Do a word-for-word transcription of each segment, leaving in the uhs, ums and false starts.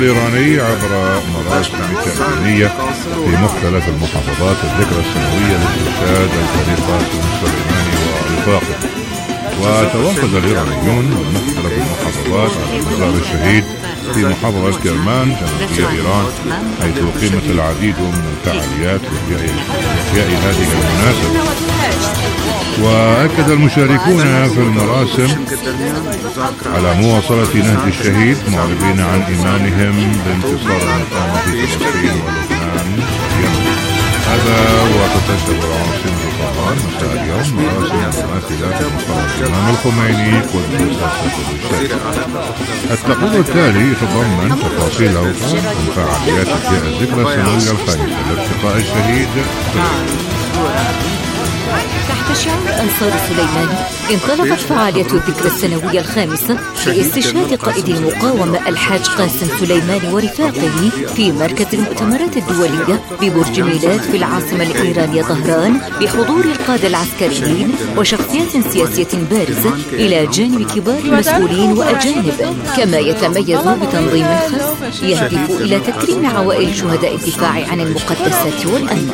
الإيراني عبر مراسم تأمينية في مختلف المحافظات الذكرى السنوية لاستشهاد الفريق قاسم سليماني ورفاقه. وتوافد الإيرانيون من مختلف المحافظات على مزار الشهيد في محافظة كرمان جنوبية إيران، حيث أقيمت العديد من الفعاليات لإحياء هذه المناسبة. وأكد المشاركون في المراسم على مواصلة نهج الشهيد، معربين عن إيمانهم بانتصار المقاومة في فلسطين ولبنان واليمن. هذا وتتجه العاصمة طهران مساء اليوم مراسم مماثلة في مقر الإمام الخميني قدس الشريف. التقرير التالي يتضمن تفاصيل أوفى عن فعاليات إحياء الذكرى السنوية الخامسة لارتقاء الشهيد. تحت شعار أنصار سليماني انطلقت فعالية الذكرى السنوية الخامسة لاستشهاد قائد المقاومة الحاج قاسم سليماني ورفاقه في مركز المؤتمرات الدولية ببرج ميلاد في العاصمة الإيرانية طهران، بحضور القادة العسكريين وشخصيات سياسية بارزة إلى جانب كبار المسؤولين وأجانب، كما يتميز بتنظيم خاص يهدف إلى تكريم عوائل شهداء الدفاع عن المقدسات والأمن.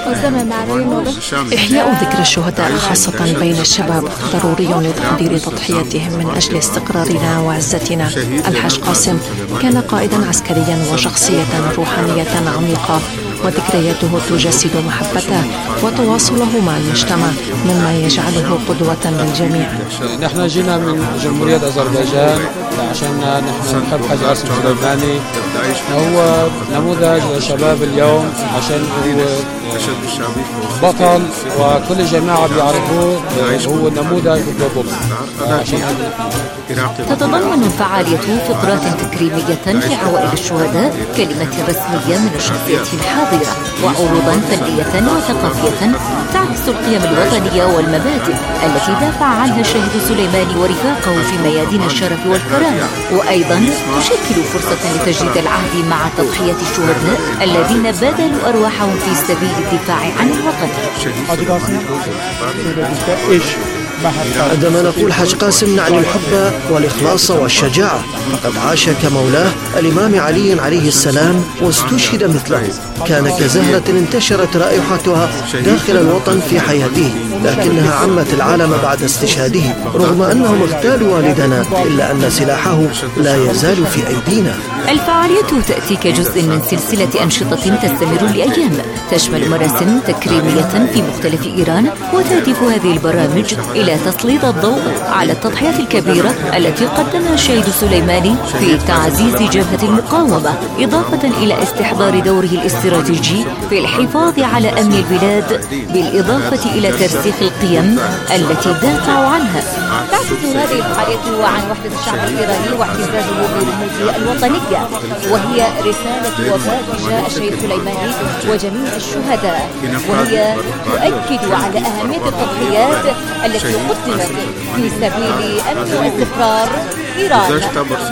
إحياء ذكرى الشهداء خاصة بين الشباب ضروري لتقدير تضحياتهم من أجل استقرارنا وعزتنا. الحاج قاسم كان قائدا عسكريا وشخصية روحانية عميقة، وذكرياته تجسد محبته وتواصله مع المجتمع، مما يجعله قدوة للجميع. نحن جينا من جمهورية أذربيجان عشان نحن نحب حاج قاسم سليماني. هو نموذج لشباب اليوم، عشان هو بطل وكل جماعة بيعرفوه، هو نموذج بالضبط. تتضمن الفعالية فقرات تكريمية لعوائل الشهداء، كلمة رسمية من الشخصية الحاضرة، وعروضا فنية وثقافية تعكس القيم الوطنية والمبادئ التي دافع عنها الشهيد سليماني ورفاقه في ميادين الشرف والكرامة، وأيضا تشكل فرصة لتجديد العهد مع تضحية الشهداء الذين بذلوا أرواحهم في سبيل الدفاع عن الوطن. عندما نقول حاج قاسم نعني الحب والإخلاص والشجاعة، فقد عاش كمولاه الإمام علي عليه السلام واستشهد مثله. كان كزهرة انتشرت رائحتها داخل الوطن في حياته، لكنها عمت العالم بعد استشهاده. رغم أنهم اغتالوا والدنا، إلا أن سلاحه لا يزال في أيدينا. الفعالية تأتي كجزء من سلسلة أنشطة تستمر لأيام، تشمل مراسم تكريمية في مختلف إيران، وتهدف هذه البرامج إلى تسليط الضوء على التضحيات الكبيرة التي قدمها الشهيد سليماني في تعزيز جبهة المقاومة، إضافة إلى استحضار دوره الاستراتيجي في الحفاظ على أمن البلاد، بالإضافة إلى ترسيخ القيم التي دافعوا عنها. تعكس هذه الفعالية عن وحدة الشعب الإيراني واعتزازه برموزه الوطنية، وهي رسالة وفاة جاء الشهيد سليماني وجميع الشهداء، وهي تؤكد على أهمية التضحيات التي قدمت في سبيل أمن واستقرار إيران.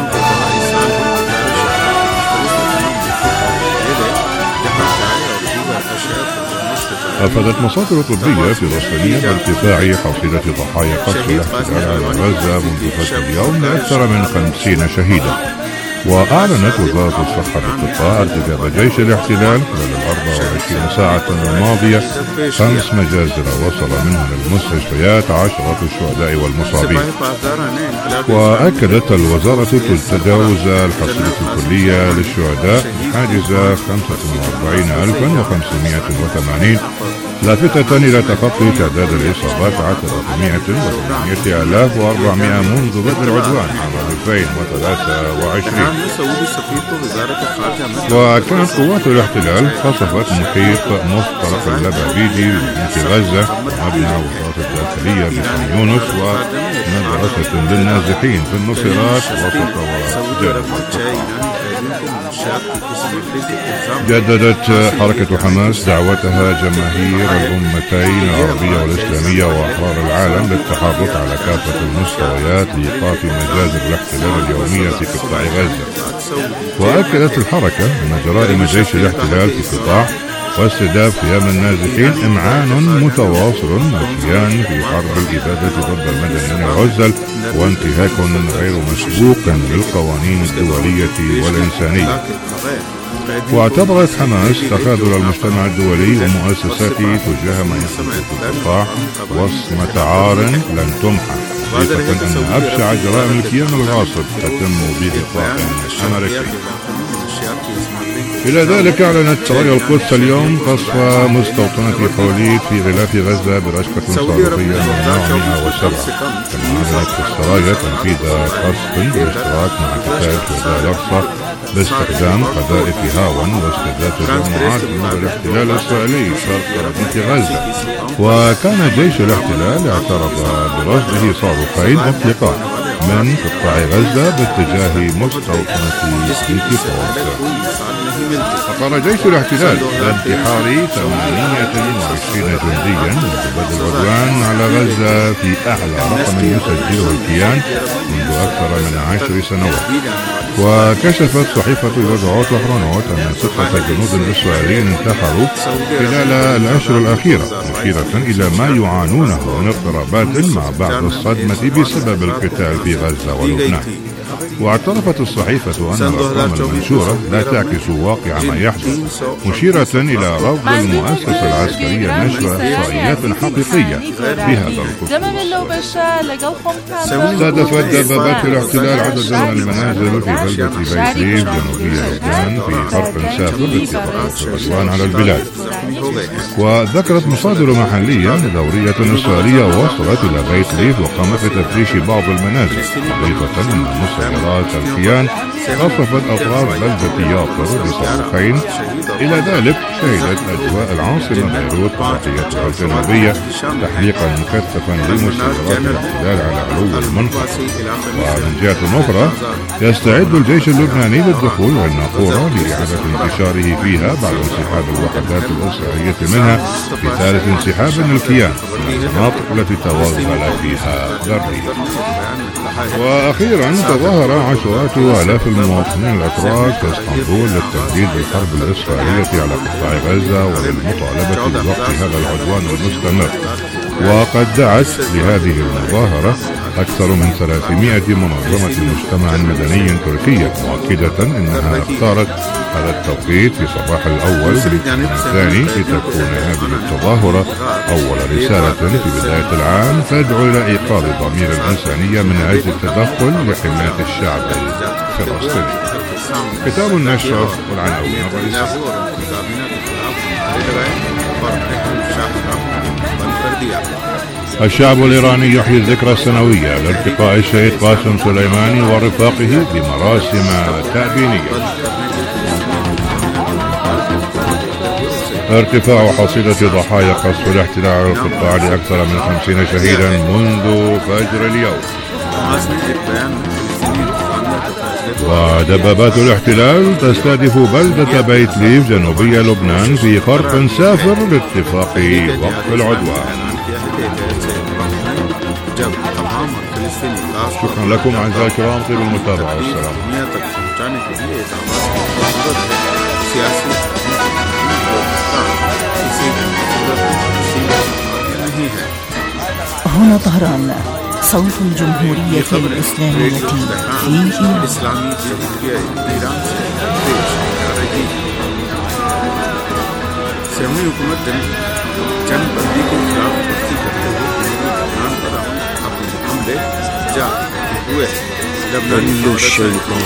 أفادت مصادر طبية فلسطينية بارتفاع حصيلة ضحايا قتل الاحتلال على غزة منذ فترة اليوم لأكثر من خمسين شهيدا. وأعلنت وزارة الصحة بالقطاع ارتكاب جيش الاحتلال خلال الأربع وعشرين ساعة الماضية خمس مجازر وصل منها للمستشفيات عشرة الشهداء والمصابين. وأكدت الوزارة تجاوز الحصيلة الكلية للشهداء حاجز خمسة وأربعين ألفا وخمسمائة وثمانين، لافتة إلى تخطي تعداد الإصابات على ثلاثمائة وثمانية آلاف وأربعمائة منذ بدء العدوان عام ألفين وثلاثة وعشرين. وكانت قوات الاحتلال قصفت محيط مفترق اللبابيجي في غزة، ومبنى وزارة الداخلية بخان يونس، ومدرسة للنازحين في النصيرات وسط وجانب القطاع. جددت حركة حماس دعوتها جماهير الأمتين العربية والإسلامية وأحرار العالم للتحرك على كافة المستويات لإيقاف مجازر الاحتلال اليومية في قطاع غزة. وأكدت الحركة أن جرائم جيش الاحتلال في القطاع واستهداف خيام النازحين إمعان متواصل مشيان في حرب الإبادة ضد المدنيين العزل وانتهاك غير مسبوق للقوانين الدولية والإنسانية. واعتبرت حماس تخاذل المجتمع الدولي ومؤسساته تجاه ما يحدث في القطاع وصمة عار لن تمحى، ضيفة أن أبشع جرائم الكيان الغاصب تتم بإطلاق أمريكي. إلى ذلك أعلنت راية القدس اليوم قصف مستوطنة حوليت في غلاف غزة برشقة صاروخية من نوع مئة وسبعة. كما أعلنت السرايا تنفيذ قصف بالاشتراك مع كتائب شهداء الأقصى باستخدام قذائف هاون واستهداف المجموعات من الاحتلال الإسرائيلي شرق مدينة غزة. وكان جيش الاحتلال اعترف برصده صاروخين أطلقا من قطاع غزة باتجاه مستوطنة كيفورت. أقر جيش الاحتلال بانتحار ثمانية وعشرين جنديا وبدء العدوان على غزة في أعلى رقم يسجله الكيان منذ أكثر من عشر سنوات. وكشفت صحيفة يدعوت وحرونوت أن ستة جنود إسرائيليين انتحروا خلال الأشهر الأخيرة، مشيرة إلى ما يعانونه من اضطرابات مع بعض الصدمة بسبب القتال في غزة ولبنان. واعترفت الصحيفة أن الأرقام المنشورة لا تعكس واقع ما يحدث، مشيرة إلى رفض المؤسسة العسكرية نشر إحصائيات حقيقية بهذا الخصوص. استهدفت دبابات الاحتلال عددا من المنازل في بلدة بيت ليف جنوبي لبنان في حرب سافر لاتفاق العدوان على البلاد. وذكرت مصادر محلية دورية إسرائيلية وصلت إلى بيت ليف وقامت بتفتيش بعض المنازل، ضيفة أن مسيرات الكيان قصفت أطراف بلدة يافر بصاروخين. إلى ذلك شهدت أجواء العاصمة بيروت وضاحيتها الجنوبية تحليقا مكثفا لمسيرات الاحتلال على علو المنطقة. ومن جهة أخرى يستعد الجيش اللبناني للدخول والناقورة لإعادة انتشاره فيها بعد انسحاب الوحدات الإسرائيلية منها في ثالث انسحاب الكيان من المناطق التي توغل فيها ذريا. وأخيرا تظاهر عشرات آلاف المواطنين الأتراك في اسطنبول للتنديد بالحرب الإسرائيلية على قطاع غزة وللمطالبة بوقف هذا العدوان المستمر. وقد دعت لهذه المظاهرة أكثر من ثلاثمائة منظمة مجتمع مدني تركية، مؤكدة أنها اختارت هذا التوقيت في صباح الأول من الثاني لتكون هذه التظاهرة أول رسالة في بداية العام تدعو إلى إيقاظ ضمير الإنسانية من أجل التدخل لحماية الشعب الفلسطيني. كتاب النشر والعناوين الرئيسية. الشعب الإيراني يحيي الذكرى السنوية لالتقاء الشهيد قاسم سليماني ورفاقه بمراسم تأبينية. ارتفاع حصيلة ضحايا قصف الاحتلال على القطاع لأكثر من خمسين شهيدا منذ فجر اليوم. ودبابات الاحتلال تستهدف بلدة بيت ليف جنوبية لبنان في خرق سافر لاتفاق وقف العدوان. شكرا لكم أعزائي الكرام، طيب المتابعة والسلام. هنا طهران، صوت الجمهورية الإسلامية في إيران. كل الشيطان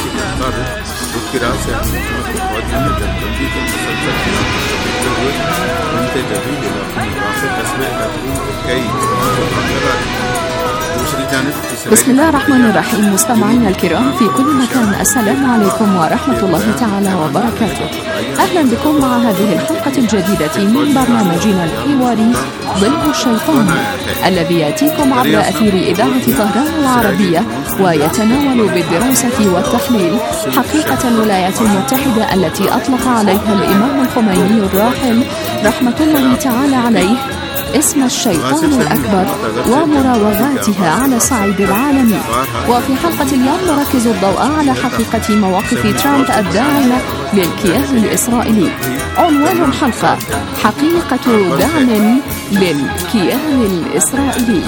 بسم الله الرحمن الرحيم. مستمعينا الكرام في كل مكان، السلام عليكم ورحمة الله تعالى وبركاته. أهلا بكم مع هذه الحلقة الجديدة من برنامجنا الحواري ضد الشيطان، الذي يأتيكم عبر أثير إذاعة طهران العربية ويتناول بالدراسة والتحليل حقيقة الولايات المتحدة التي أطلق عليها الإمام الخميني الراحل رحمة الله تعالى عليه اسم الشيطان الأكبر ومراوغاتها على الصعيد العالمي. وفي حلقة اليوم نركز الضوء على حقيقة مواقف ترامب الداعمة للكيان الإسرائيلي. عنوان الحلقة: حقيقة دعم للكيان الإسرائيلي.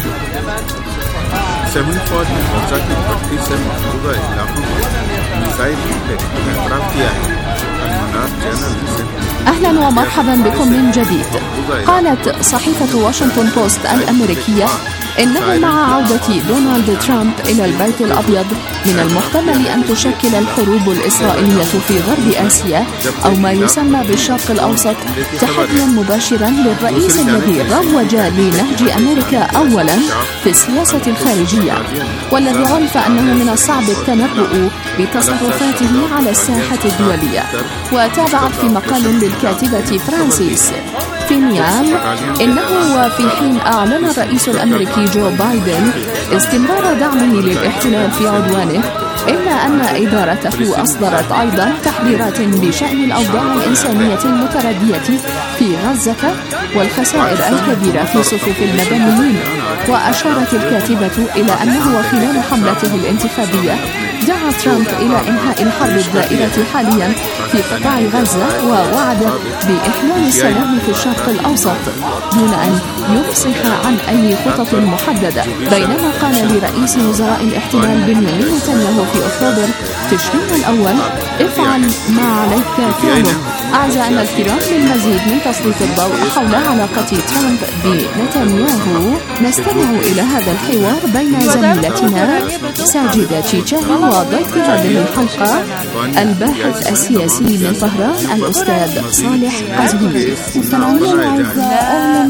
أهلا ومرحبا بكم من جديد. قالت صحيفة واشنطن بوست الأمريكية إنه مع عودة دونالد ترامب إلى البيت الأبيض من المحتمل أن تشكل الحروب الإسرائيلية في غرب آسيا أو ما يسمى بالشرق الأوسط تحديا مباشرا للرئيس الذي روج لنهج أمريكا أولا في السياسة الخارجية، والذي عرف أنه من الصعب التنبؤ بتصرفاته على الساحة الدولية. وتابعت في مقال للكاتبة فرانسيس فينيال إنه وفي حين أعلن الرئيس الأمريكي جو بايدن استمرار دعمه للاحتلال في عدوانه، إلا أن إدارته أصدرت أيضا تحذيرات بشأن الأوضاع الإنسانية المتردية في غزة والخسائر الكبيرة في صفوف المدنيين. وأشارت الكاتبة إلى أنه خلال حملته الانتخابية دعا ترامب إلى إنهاء الحرب الدائرة حاليا في قطاع غزة، ووعد بإحلال السلام في الشرق الأوسط دون أن يفصح عن أي خطط محددة. بينما قال لرئيس وزراء الاحتلال بنيامين نتنياهو في أكتوبر تشرين الأول: افعل ما عليك فعله. أعزائنا الكرام، للمزيد من تسليط الضوء حول علاقة ترامب بنتنياهو نستمع إلى هذا الحوار بين زميلتنا ساجدة تشيتشاهي وضيف هذه الحلقة الباحث السياسي من طهران الأستاذ صالح قزويني. مستمعينا الأعزاء،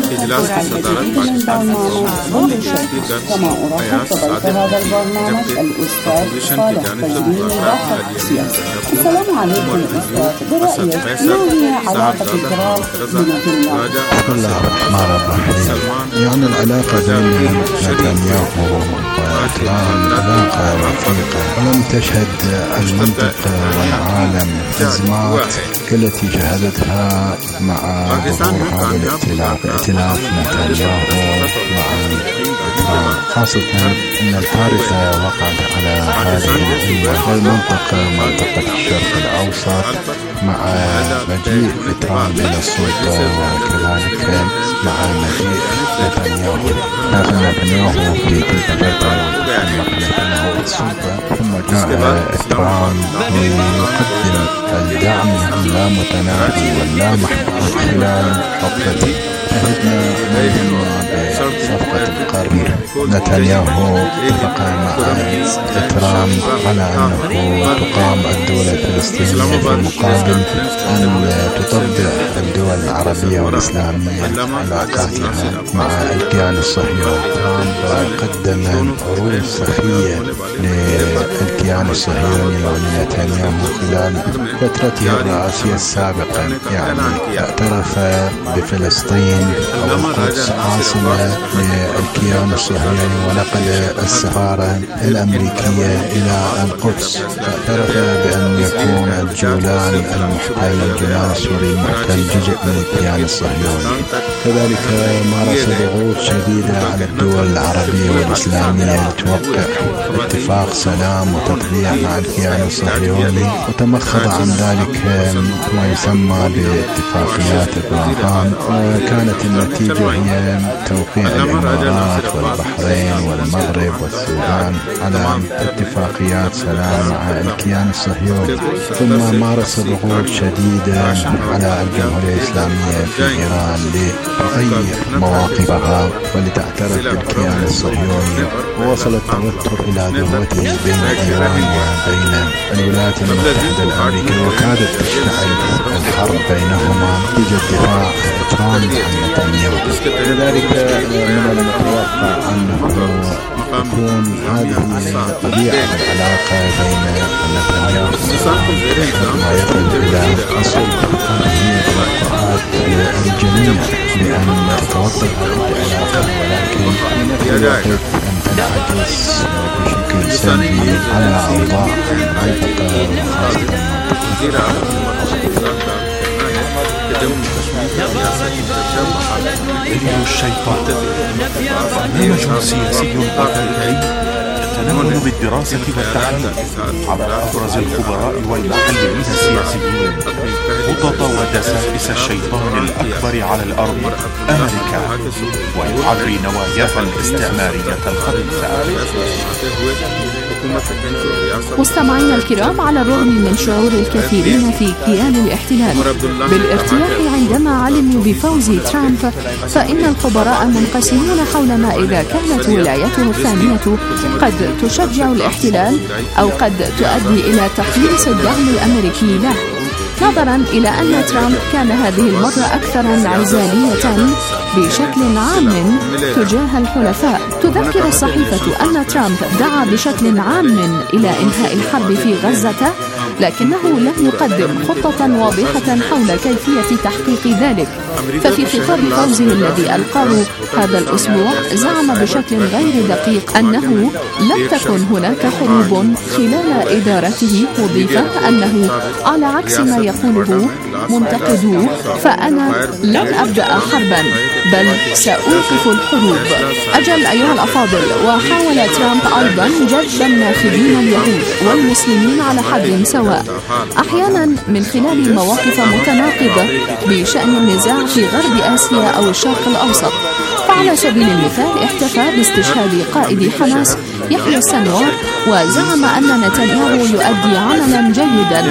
كما أرحب بضيف هذا البرنامج الأستاذ صالح قزويني باحث سياسي. السلام عليكم أستاذ، برأيك ما هي علاقة ترامب بنتنياهو؟ بسم الله الرحمن الرحيم. يعني العلاقة بين نتنياهو وترامب علاقة وثيقة، ولم تشهد المنطقة والعالم أزمات التي شهدتها مع ظهور هذا الائتلاف، ائتلاف نتنياهو مع ترامب، خاصة أن الكارثة وقعت على هذه الأمة والمنطقة، منطقة الشرق الأوسط، مع مجيء ترامب إلى السلطة، وكذلك مع مجيء نتنياهو نتنياهو في تلك الفترة نتنياهو السلطة، ثم جاء ترامب ليقدم الدعم اللامتناهي واللامحدود خلال حقبته. شهدنا منهم بصفقة القرن. نتنياهو اتفق مع ترامب على أنه تقام الدولة الفلسطينية في مقابل أن تطبق الدول العربية والإسلامية علاقاتها مع الكيان الصهيوني. ترامب قدم عروض سخية للكيان الصهيوني ولنتنياهو خلال فترته الرئاسية السابقة، يعني اعترف بفلسطين أو القدس عاصمة للكيان الصهيوني، ونقل السفارة الأمريكية إلى القدس، اعترف بأن يكون الجولان المحتل الجولان السوري المحتل جزء من الكيان الصهيوني. كذلك مارس ضغوط شديدة على الدول العربية والإسلامية لتوقع اتفاق سلام وتطبيع مع الكيان الصهيوني، وتمخض عن ذلك ما يسمى باتفاقيات إبراهام. كانت النتيجة هي توقيع الإمارات والبحرين والمغرب والسودان على اتفاقيات سلام مع الكيان الصهيوني. ثم مارس ضغوط شديدة على الجمهورية الإسلامية في إيران لتغير مواقفها ولتعترف بالكيان الصهيوني، ووصل التوتر إلى ذروته بين إيران وبين الولايات المتحدة الأمريكية، وكادت تشتعل الحرب بينهما نتيجة دفاع ترامب عن نتنياهو. لذلك من المتوقع أنه تكون هذه طبيعة العلاقة بين نتنياهو ما يصل إلى السلطة. هذه توقعات الجميع بأن تتوطد العلاقة، ولكن في الوقت أن تنعكس بشكل سلبي على أوضاع المنطقة وخاصة دليل الشيطان برنامج سياسي واقعي يتناول بالدراسة والتحليل على أبرز الخبراء والمحللين السياسيين خطط ودسائس الشيطان الأكبر على الأرض أمريكا، ويعري نواياها الاستعمارية الخبيثة. مستمعينا الكرام، على الرغم من شعور الكثيرين في كيان الاحتلال بالارتياح عندما علموا بفوز ترامب، فإن الخبراء منقسمون حول ما إذا كانت ولايته الثانية قد تشجع الاحتلال أو قد تؤدي إلى تقليص الدعم الأمريكي له، نظرا إلى أن ترامب كان هذه المرة أكثر انعزالية بشكل عام تجاه الحلفاء. تذكر الصحيفة أن ترامب دعا بشكل عام إلى إنهاء الحرب في غزة، لكنه لم يقدم خطة واضحة حول كيفية تحقيق ذلك. ففي خطاب فوزه الذي ألقاه هذا الأسبوع زعم بشكل غير دقيق أنه لم تكن هناك حروب خلال إدارته، مضيفا أنه على عكس ما يقوله منتقدوه فأنا لن أبدأ حربا بل سأوقف الحروب. أجل أيها الأفاضل، وحاول ترامب أيضا جذب الناخبين اليهود والمسلمين على حد سواء، أحيانا من خلال مواقف متناقضة بشأن النزاع في غرب آسيا أو الشرق الأوسط. فعلى سبيل المثال احتفى باستشهاد قائد حماس يحيى السنوار، وزعم أن نتنياهو يؤدي عملا جيدا،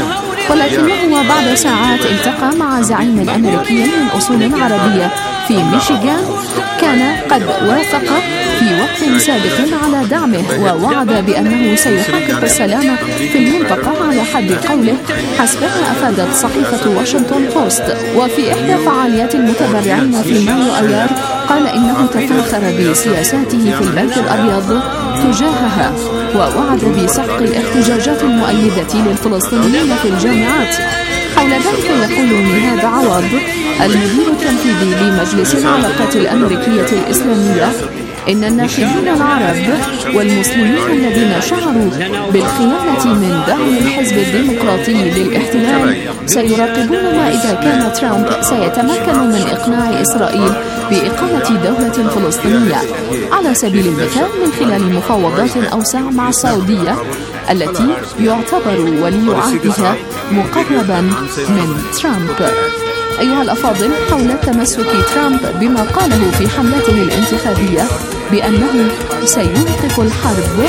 ولكنه بعد ساعات التقى مع زعيم أمريكي من أصول عربية في ميشيغان كان قد وافق في وقت سابق على دعمه، ووعد بأنه سيحقق السلام في المنطقة على حد قوله، حسبما أفادت صحيفة واشنطن بوست. وفي إحدى فعاليات المتبرعين في مايو أيار قال إنه تفاخر بسياساته في البيت الأبيض تجاهها، ووعد بسحق الاحتجاجات المؤيدة للفلسطينيين في الجامعات. حول ذلك يقول نهاد عوض المدير التنفيذي لمجلس العلاقات الأمريكية الإسلامية إن الناخبين العرب والمسلمين الذين شعروا بالخيانة من دعم الحزب الديمقراطي للاحتلال سيراقبون ما إذا كان ترامب سيتمكن من إقناع إسرائيل بإقامة دولة فلسطينية، على سبيل المثال من خلال مفاوضات أوسع مع السعودية التي يعتبر ولي عهدها مقربا من ترامب. أيها الأفاضل، حول تمسك ترامب بما قاله في حملته الانتخابية بأنه سيوقف الحرب،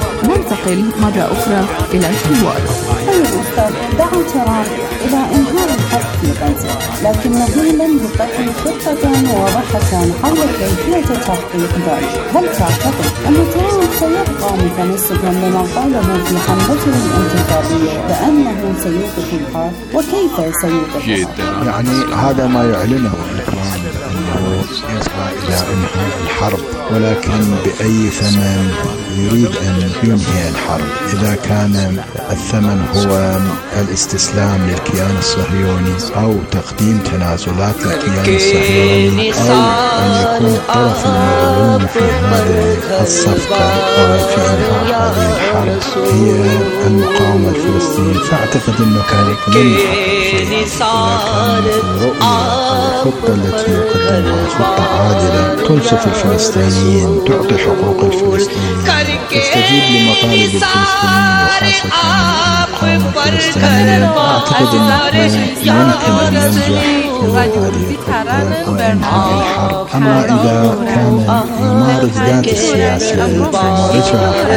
ننتقل مرة أخرى إلى الحوار. أيها الأستاذ، دعا ترامب إلى إنهاء الحرب في غزة، لكنه لم يقدم خطة واضحة حول كيفية تحقيق ذلك. هل تعتقد أن ترامب سيبقى متمسكا بما قاله في حملته الانتخابية بأنه سيوقف الحرب؟ وكيف سيوقف الحرب؟ يعني هذا ما يعلنه الإعلام أنه يسعى إلى إنهاء الحرب، ولكن بأي ثمن يريد أن ينهي الحرب. إذا كان الثمن هو الاستسلام للكيان الصهيوني أو تقديم تنازلات للكيان الصهيوني أو أن يكون الطرف المظلوم في هذه الصفقة أو في إنهاء هذه الحرب هي المقاومة الفلسطينية، فأعتقد أنه كان لن يحقق. إذا كانت الرؤية أو الخطة التي يقدمها خطة عادلة تنصف الفلسطينيين، تعطي حقوق الفلسطينيين، تستجيب لمطالب الفلسطينيين وخاصة المقاومة الفلسطينية، أعتقد أنه يمكن أن ينجح في هذه الخطة وإنهاء الحرب. أما إذا كان يمارس ذات السياسة التي يمارسها حاليا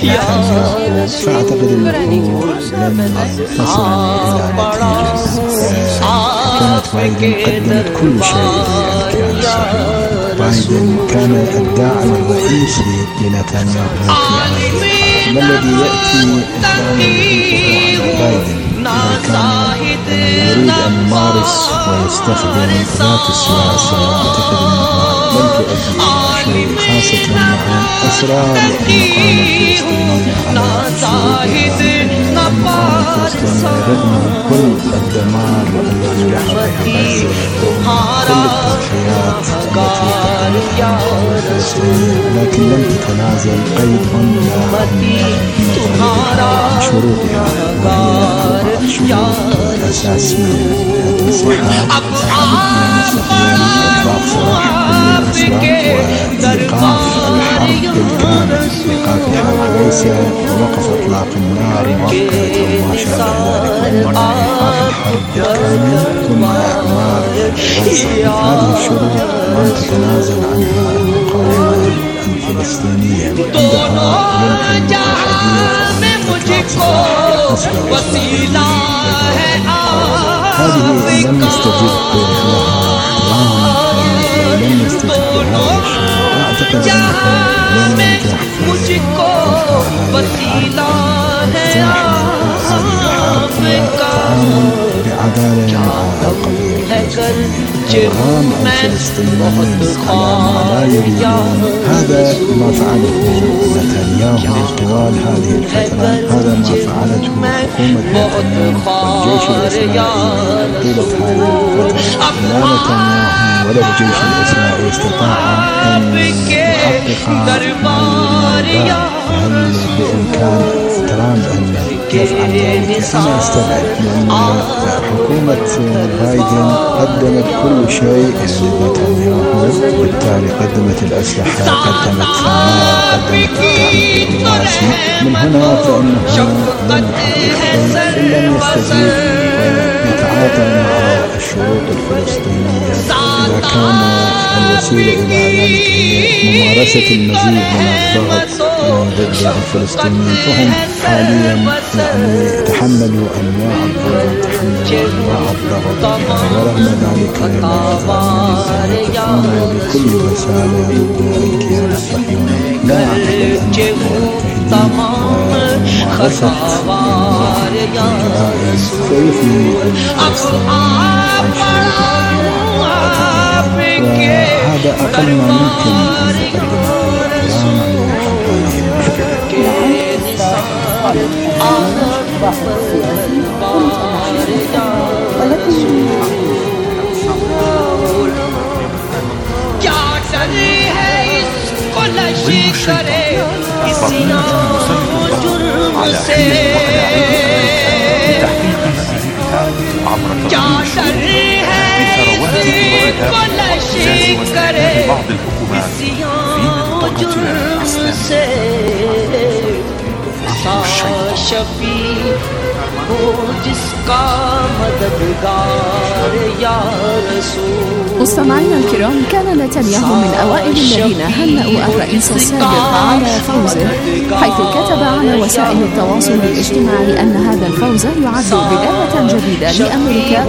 نتنياهو، فأعتقد أنه لن تصل إلى نتيجة. كانت بايدن قدمت كل شيء للكيان الصهيوني. بايدن كان الداعم الرئيسي لنتنياهو في هذه الحرب. ما الذي يأتي الدعم الرئيسي على بايدن؟ إذا كان يريد أن يمارس ويستخدم ذات السياسة، أعتقد أنها لن تؤدي إلى شيء، خاصة مع إصرار المقاومة الفلسطينية على شروطها. المقاومة الفلسطينية رغم كل الدمار الذي يحدث في غزة، كل التضحيات التي قدمتها المقاومة الفلسطينية، لكن لم تتنازل قيد عن شروطها، وهي أربع شروط الأساس من هذه الانسحاب: استخدام إطلاق سراح كل الأسرى، وإيقاف الحرب بالكامل إيقاف الحرب، ليس وقف إطلاق النار مؤقت أو ما شابه ذلك، وإنما إيقاف الحرب بالكامل ثم إعمار غزة. هذه الشروط لم تتنازل عنها المقاومة الفلسطينية، عندها يمكن الحديث عن إطلاق سراح أسرى إسرائيلي هذه لم يستجب لها إيران، لم يستجب لهذه الشروط. أعتقد أنه لن ينجح في افتتاح هذه الحرب والتعامل بعدالة مع القضية الفلسطينية. إرغام الفلسطينيين على ما لا يريدون، هذا ما فعله نتنياهو طوال هذه الفترة، هذا ما فعلته حكومة نتنياهو والجيش الإسرائيلي طيلة هذه الفترة. لا نتنياهو ولا الجيش الإسرائيلي استطاع أن يحقق ما يريد. هل بإمكان ترامب أن يفعل ذلك؟ أنا أستبعد، لأن حكومة بايدن قدمت كل شيء لنتنياهو، بالتالي قدمت الأسلحة، قدمت النار، قدمت التأييد الدبلوماسي. من هنا فإنه لن يحقق إن لم يستجيب ويتعاطى مع الشروط الفلسطينية. إذا كان الوسيلة إلى ذلك هي ممارسة المزيد من الضغط ضد الفلسطينيين، فهم حاليا يعني تحملوا أنواع الظلم، تحملوا أنواع الضغط، ورغم ذلك لا يزالون يقفون بكل رسالة ضد الكيان الصهيوني. لا أعتقد أن وممارسة الجرائم سيفني الفلسطينيين عن شروطهم وهذا أقل ما يمكن أن يقدمه إيران لحل هذه المشكلة. ظل الشيطان برنامج مسلط الضغط على حين وقلاعه لتحقيق مآربها عبر تطوير الشروط بثروات وإبداع زازمة بعض الحكومات في منطقتنا الإسلامية. الشيطان مستمعينا الكرام، كان نتنياهو من أوائل الذين هنأوا الرئيس السابق على فوزه، حيث كتب على وسائل التواصل الاجتماعي أن هذا الفوز يعد بداية جديدة لأمريكا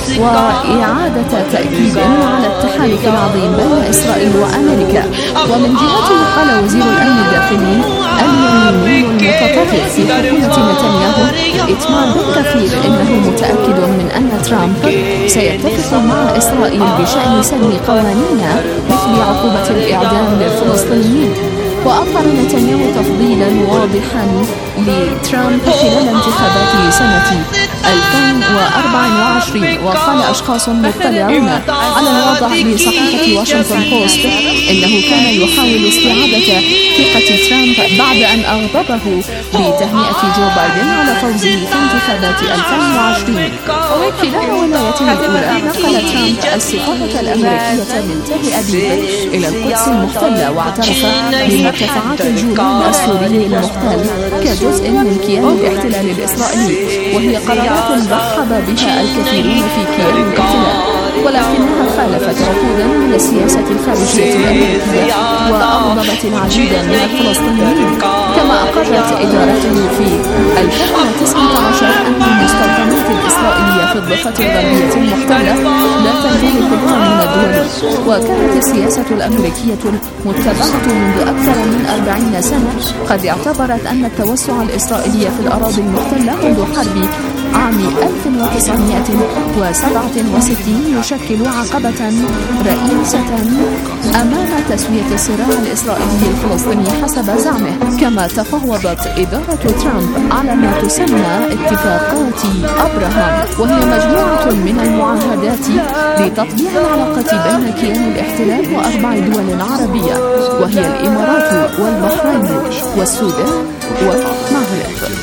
وإعادة تأكيد على التحالف العظيم بين إسرائيل وأمريكا. ومن جهته قال وزير الأمن الداخلي اليميني المتطرف في حكومة نتنياهو إتمار بالكثير إنه متأكد من أن ترامب سيتفق مع إسرائيل بشأن سن قوانين مثل عقوبة الإعدام للفلسطينيين. وأظهر نتنياهو تفضيلا واضحا لترامب خلال انتخابات سنة ألفين وأربعة وعشرين، وقال أشخاص مطلعون على الوضع بصحيفة واشنطن بوست إنه كان يحاول استعادة ثقة ترامب بعد أن أغضبه بتهنئة جو بايدن على فوزه في انتخابات ألفين وعشرين. خلال ولايته الأولى نقل ترامب السفارة الأمريكية من تل أبيب إلى القدس المحتلة، واعترف بمرتفعات الجولان السوري المحتل كجزء من كيان الاحتلال الإسرائيلي، وهي قرارات رحب بها الكثيرون في كيان الاحتلال، ولكنها خالفت عقودا من السياسة الخارجية الأمريكية وأغضبت العديد من الفلسطينيين. كما أقرت إدارته في ألفين وتسعة عشر أن المستوطنات الإسرائيلية في الضفة الغربية المحتلة لا تمتلك القانون الدولي. وكانت السياسة الأمريكية المتبعة منذ أكثر من أربعين سنة قد اعتبرت أن التوسع الإسرائيلي في الأراضي المحتلة منذ حرب عام ألف وتسعمائة وسبعة وستين يشكل عقبة رئيسة أمام تسوية الصراع الإسرائيلي الفلسطيني حسب زعمه. كما تفاوضت إدارة ترامب على ما تسمى اتفاقات أبراهام، وهي مجموعة من المعاهدات لتطبيع العلاقة بين كيان الاحتلال وأربع دول عربية، وهي الإمارات والبحرين والسودان والمغرب.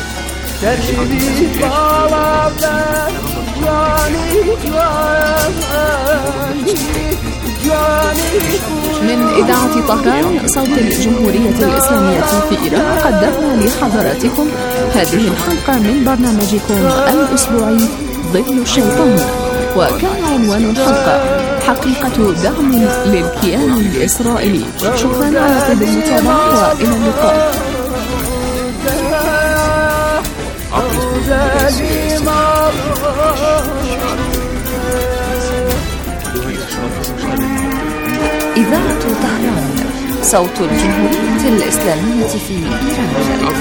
من إذاعة طهران صوت الجمهورية الإسلامية في إيران قدمنا لحضراتكم هذه الحلقة من برنامجكم الأسبوعي ظل الشيطان، وكان عنوان الحلقة حقيقة دعم للكيان الإسرائيلي. شكرا على طيب المتابعة وإلى اللقاء. إذاعة طهران صوت الجمهورية الإسلامية في إيران.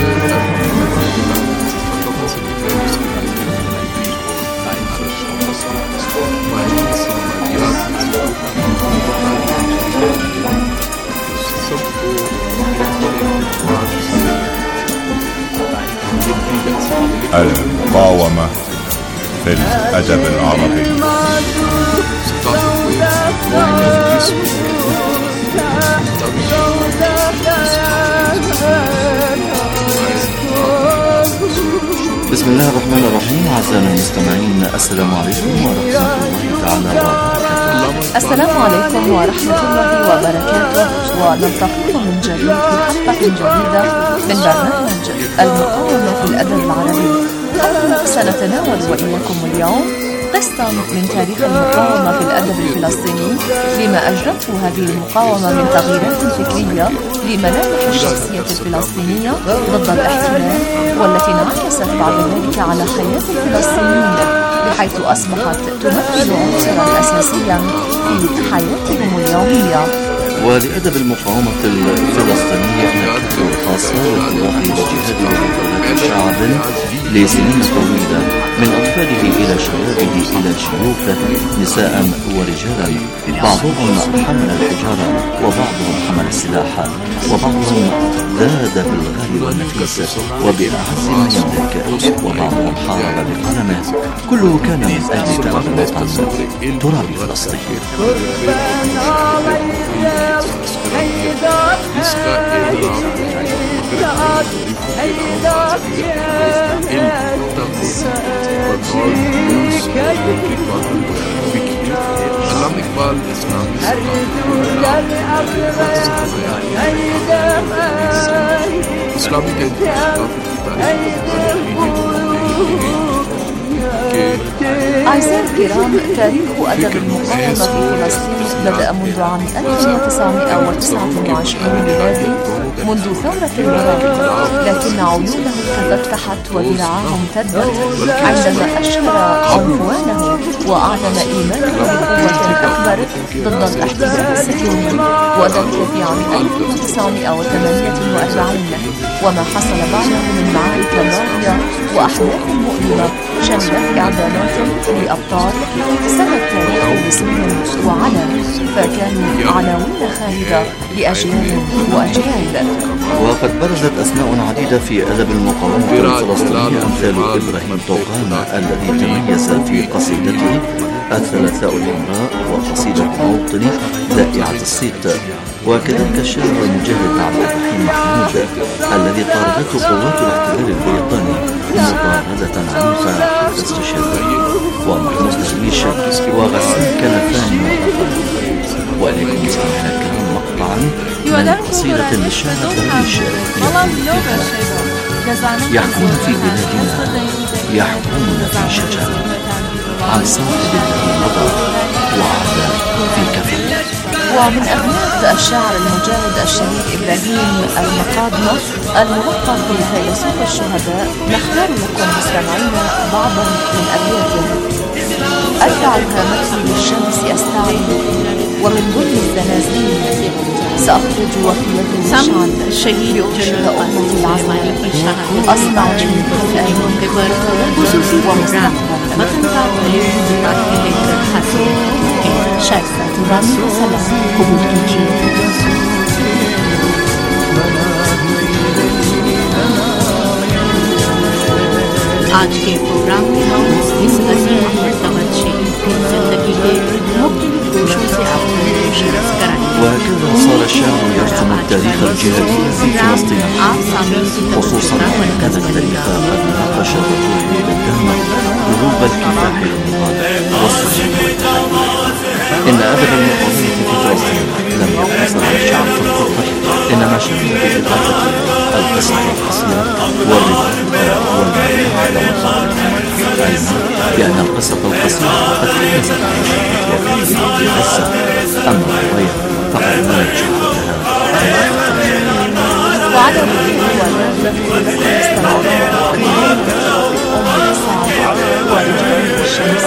المقاومة في الأدب العربي. بسم الله الرحمن الرحيم. أعزائنا المستمعين، السلام عليكم ورحمة الله تعالى وبركاته. السلام عليكم ورحمة الله وبركاته، ونلتقيكم من جديد في حلقة جديدة من برنامج المقاومة في الأدب العربي. سنتناول وإياكم اليوم قسطا من تاريخ المقاومة في الأدب الفلسطيني، لما أجرته هذه المقاومة من تغييرات فكرية لملامح الشخصية الفلسطينية ضد الاحتلال، والتي انعكست بعد ذلك على حياة الفلسطينيين، بحيث أصبحت تمثل عنصرا أساسيا في حياتهم اليومية. ولأدب المقاومة الفلسطينية نكهة خاصة وانطلاق الجهاد وبطولة شعب لسنين طويلة، من أطفاله إلى شبابه إلى شيوخه، نساء ورجالا. بعضهم حمل الحجارة وبعضهم حمل السلاح، وبعضهم زاد بالغالي والنفيس وبأعز ما يملك، وبعضهم حارب بقلمه. كله كان من أجل تراب الوطن، تراب فلسطين. أعزائي الكرام، تاريخ أدب المقاومة في فلسطين بدأ منذ عام ألف وتسعمائة وتسعة وعشرين ميلادي، منذ ثورة اليمن، لكن عيونه تفتحت وذراعه امتدت عندما أشهر عنفوانه وأعلن إيمانه بقوة أكبر ضد الاحتلال الصهيوني، وذلك في عام ألف وتسعمائة وثمانية وأربعين. وما حصل بعده من معارك ضارية وأحداث مؤلمة شملت إعدامات لأبطال سمى التاريخ باسمهم وعلى، فكانوا عناوين خالدة لأجيال وأجيال. وقد برزت أسماء عديدة في أدب المقاومة الفلسطينية، أمثال إبراهيم طوغان الذي تميز في قصيدته الثلاثاء الحمراء وقصيدة موطني ذائعة الصيت، وكذلك الشاعر المجاهد عبد الرحيم محمود الذي طاردته قوات الاحتلال البريطاني مطاردة عنيفة حتى استشهاده، ومحمود درويش وغسان كنفاني وغفر. وإليكم مستمعينا الكرام مقطعا من قصيدة للشاعر درويش يحكون في بلادنا، يحكون في شجرة عن صاحب الذي مضى وعاد في كفن. ومن أغنية الشاعر المجاهد الشهيد إبراهيم المقادمة الملقب بفيلسوف الشهداء، نختار لكم مستمعينا بعضا من أبياته. أرفع الهامتي للشمس أستعد، ومن ظل الزنازين سأخرج وفية الشعب لأرشد أمتي العظيمة، أصنع من كل أيام شايفة رمي وسلام قبول आज के प्रोग्राम में हम इस अजीम मर्तबत शहीद की जिंदगी के मुख्तलिफ गोशों से आपको रोशनास कराएंगे। وهكذا صار الشعب يرسم التاريخ الجهادي في فلسطين، خصوصا كان التاريخ قد ناقش الرجوع إلى الدم ضروب الكفاح للنضال والصلح. إن أدب المقاومة إغاثة القصة القصيرة والرواية والمعلومات علما بأن القصة القصيرة قد حدثت على شبكة في غزة، أما الرواية فقد نالت شهرتها. وعلى ورجال الشمس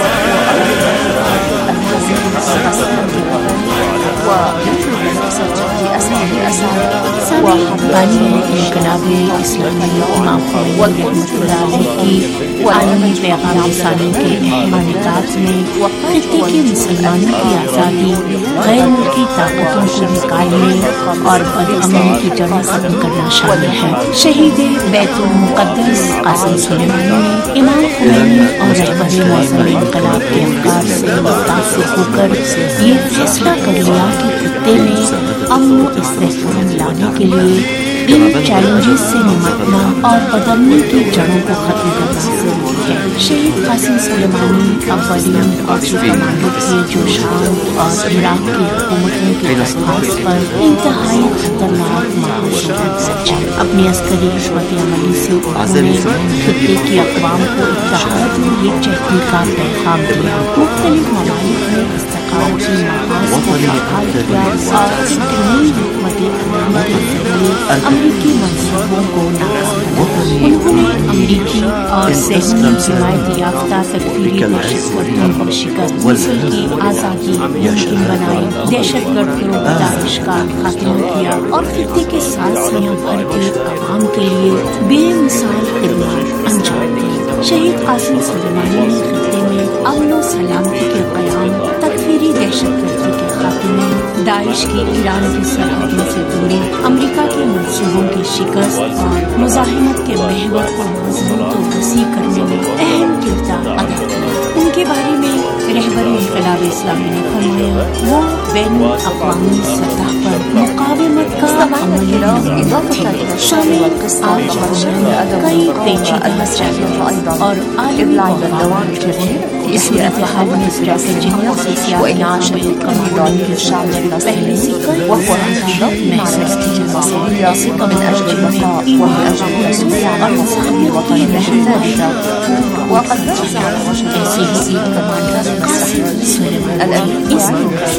بانی انقلاب اسلامی امام خمینی رحمۃ اللہ علیہ کی عالمی پیغام رسانی کے احکامات میں خطے کے مسلمانوں کی آزادی، غیر ملکی طاقتوں کو نکالنے اور بدامنی کی جڑیں ختم کرنا شامل ہے۔ شہید بیت المقدس قاسم سلیمانی نے امام خمینی اور رہبر معظم انقلاب کے افکار سے متاثر ہو کر یہ فیصلہ کر لیا کہ خطے میں امن و استحکام لانے کے لیے ان چیلنجز سے نمٹنا اور بدامنی کی جڑوں کو ختم کرنا ضروری ہے۔ شہید قاسم سلیمانی اولین فوجی کمانڈو تھے جو شام اور عراق کی حکومتوں کے اساس پر انتہائی خطرناک ماحول سچے اپنی عسکری حکمت عملی سے انہوں نے خطے کی اقوام کو اتحاد و یکجہتی کا پیغام دیا، مختلف ممالک میں استقامت کی محاذ کو فعال کیا اور ایک نئی حکمت عملی کے ذریعے امریکی منصوبوں کو ناکام بنایا۔ انہوں نے امریکی اور ذہنی حمایت یافتہ تکفیری دہشت گردوں کو شکست، مصر کی آزادی ممکن بنائی، دہشت گرد گروہ داعش کا خاتمہ کیا اور خطے کے ساتھ دنیا بھر کے عوام کے لیے بے مثال خدمات انجام دی۔ شہید قاسم سلیمانی نے خطے میں امن و سلامتی کے قیام، تکفیری دہشت گردی کے خاتمے، داعش کی ایران کی سرحدوں سے دوری، امریکہ کے منصوبوں کی شکست اور مزاحمت کے محور کو مضبوط و وسیع کرنے میں اہم کردار ادا کیا۔ ان کے بارے میں رہبر انقلاب اسلامی نے فرمایا وہ بین الاقوامی سطح پر مقاومت کا عملی نمونہ تھے۔ شامل آج ہم کئی پیچیدہ چیلنجز اور عالمی عوامل رہے۔ اس صورتحال میں اسٹریٹجک خصوصیات میں کمانڈوں کے شامل پہلے سے کئی خصوصیات محسوس کی جا سکتی ہیں۔ ایسے کمانڈوں میں ایمان اور انسانی کی رہنمائی وقد ایسے ہی ایک کمانڈر سلیمانی اس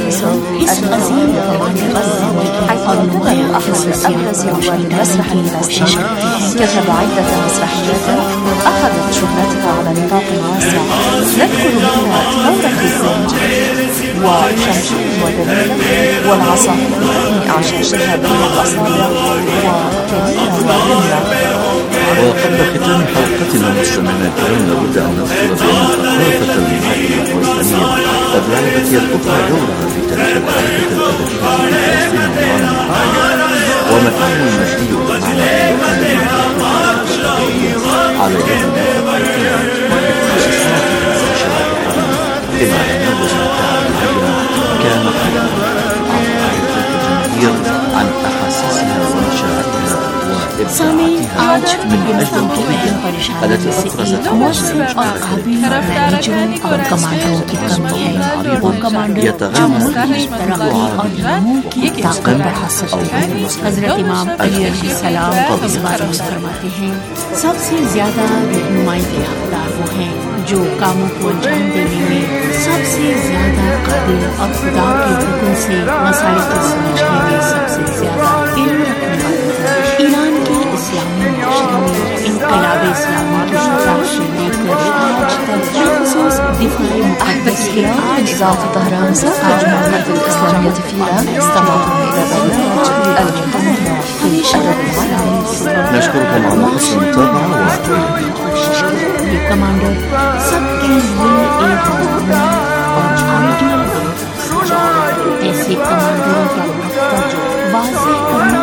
اس عظیم کمانڈر کی زندگی اور نمایاں خصوصیات روشنی ڈالنے کی کوشش کرتی ہے۔ كتب عدة مسرحيات أخذت شهرتها على نطاق واسع، نذكر منها ثورة الزنجير وشمشون ودليلة والعصافير من أعشاشها بين الأصابع وكبيرة وكبيرة. وقبل ختام حلقتنا مستمعينا الكرام لابد ان نذكر بان ثقافه المعارضه الوطنيه قد لعبت هي الاخرى دورها في تاريخ الحركه الادبيه في فلسطين والعالم العربي، ومكانه المجدي بمعنى ان على يد المفكرين واكتشافات المنشآت بما ينوز التعب العلم كان حياة عن الجماهير عن احاسيسها ومشاعرها وابداعاتها من اجل القضيه التي افرزت مؤثر اور قابل مینیجروں اور کمانڈروں کی کمی ہے۔ وہ کمانڈر جو ملک کی ترقی اور نمو کی طاقت بڑھا سکتے ہیں۔ حضرت امام علی علیہ السلام اس بارے میں فرماتے ہیں سب سے زیادہ رہنمائی کے حقدار وہ ہیں جو کاموں کو انجام دینے میں سب سے زیادہ قابل اور خدا کے حکم سے مسائل کو سمجھنے میں سب سے زیادہ علم رکھنے والے ہیں۔ ایران کے اسلامی معاشرے میں انقلاب اسلامی کی شرح سے لے کر آج تک بالخصوص دفاع مقدس کے أجزاء طهران آج محمد الإسلامية في إيران استمعتم إلى برنامج الجمهورية في الأدب العالمي. نشكركم على حسن المتابعة وإلى یہ کمانڈر سب کے لیے ایک اور آئیڈیل ایسے کمانڈروں کا مقصد واضح کرنا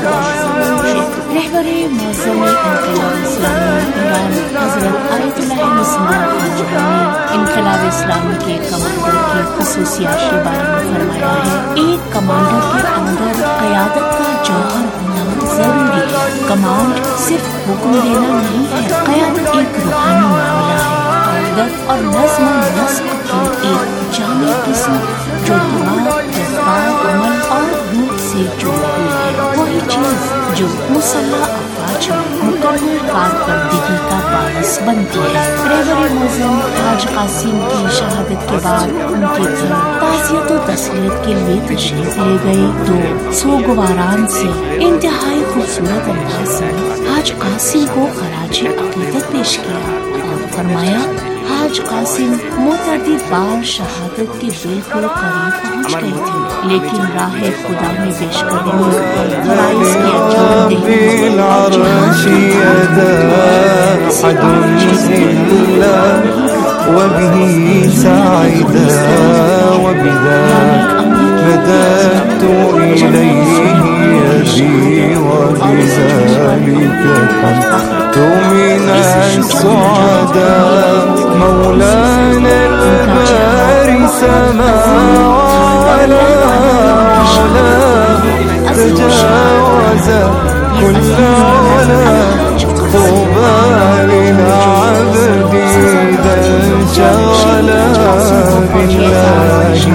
رہبر معظم انقلاب اسلامی ایران حضرت آیت اللہ مسیح موعود نے انقلاب اسلامی کے کمانڈر کی خصوصیات کے بارے میں فرمایا ہے ایک کمانڈر کے اندر قیادت کا جوہر ہونا ضروری ہے۔ کمانڈ صرف حکم دینا نہیں ہے، قیادت ایک روحانی معاملہ ہے، قیادت اور نظم و نسق کی ایک جامع قسم جو دماغ، جذبات، عمل اور روح سے جڑی ہوئی ہے، وہی چیز جو मुसल्ला अफवाज मुकम्मल कारकर्दगी का बाइस बनती है। रहबर मुअज़्ज़म हाज कासिम की शहादत के बाद उनके घर ताज़ियत और तस्लीत के लिए तशरीफ ले गए तो सोगवारान से इंतहाई खूबसूरत अंदाज में हाज कासिम को खराज अक़ीदत पेश किया और फरमाया, हाज कासिम मुतअद्दिद बार शहादत के बिल्कुल करीब पहुँच गई थी, लेकिन राह खुदा में बेशकदमी और फराइज़ के अंजाम مولانا الباري سما وعلا علا تجاوز كل علا طوبى للعبد إذا انشغل بالله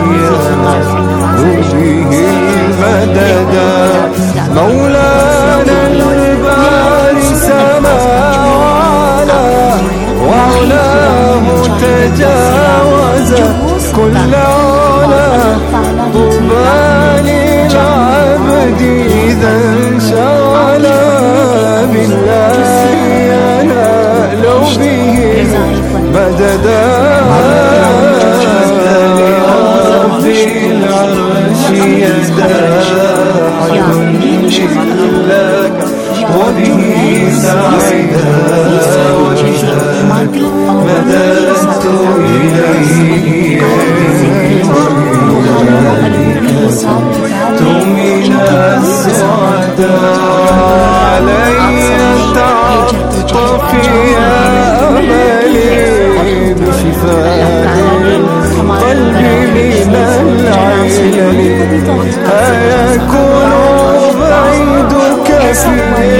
ينال به المدد. مولانا الباري سما وعلاه تجاوز كل علا طوبى للعبد إذا انشغل بالله ينال به مددا. لرب العرش يداعي لله وبه سعيدا مددت إليه من السعداء علي تعطف يا أملي بشفاء القلب من العلل. أيكون بعيدك في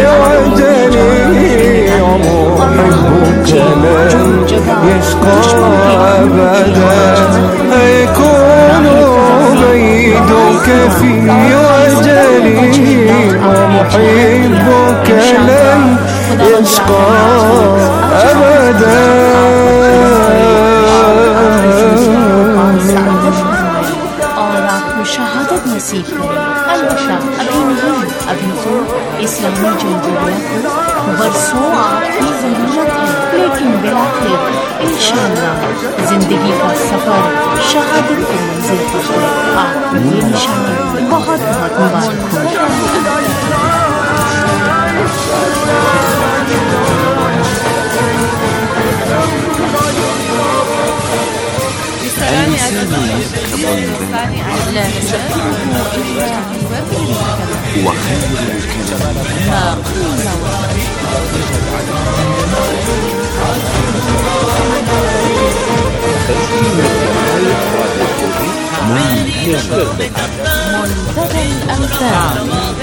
عجلي ومحبك لن يشقى أبدا. أيكون بعيدك في عجلي ومحبك لن يشقى أبدا. शहादत नसीब करे। अलबत्ता अभी नहीं, अभी तो इस्लामी जमहूरियत को बरसों आपकी ज़रूरत है, लेकिन बिलाखिर इंशाअल्लाह जिंदगी का सफर शहादत की मंजिल पर है। आपकी ये निशानी बहुत बहुत मुबारक हो। وخير الكلام ما قول منتدى الأمثال.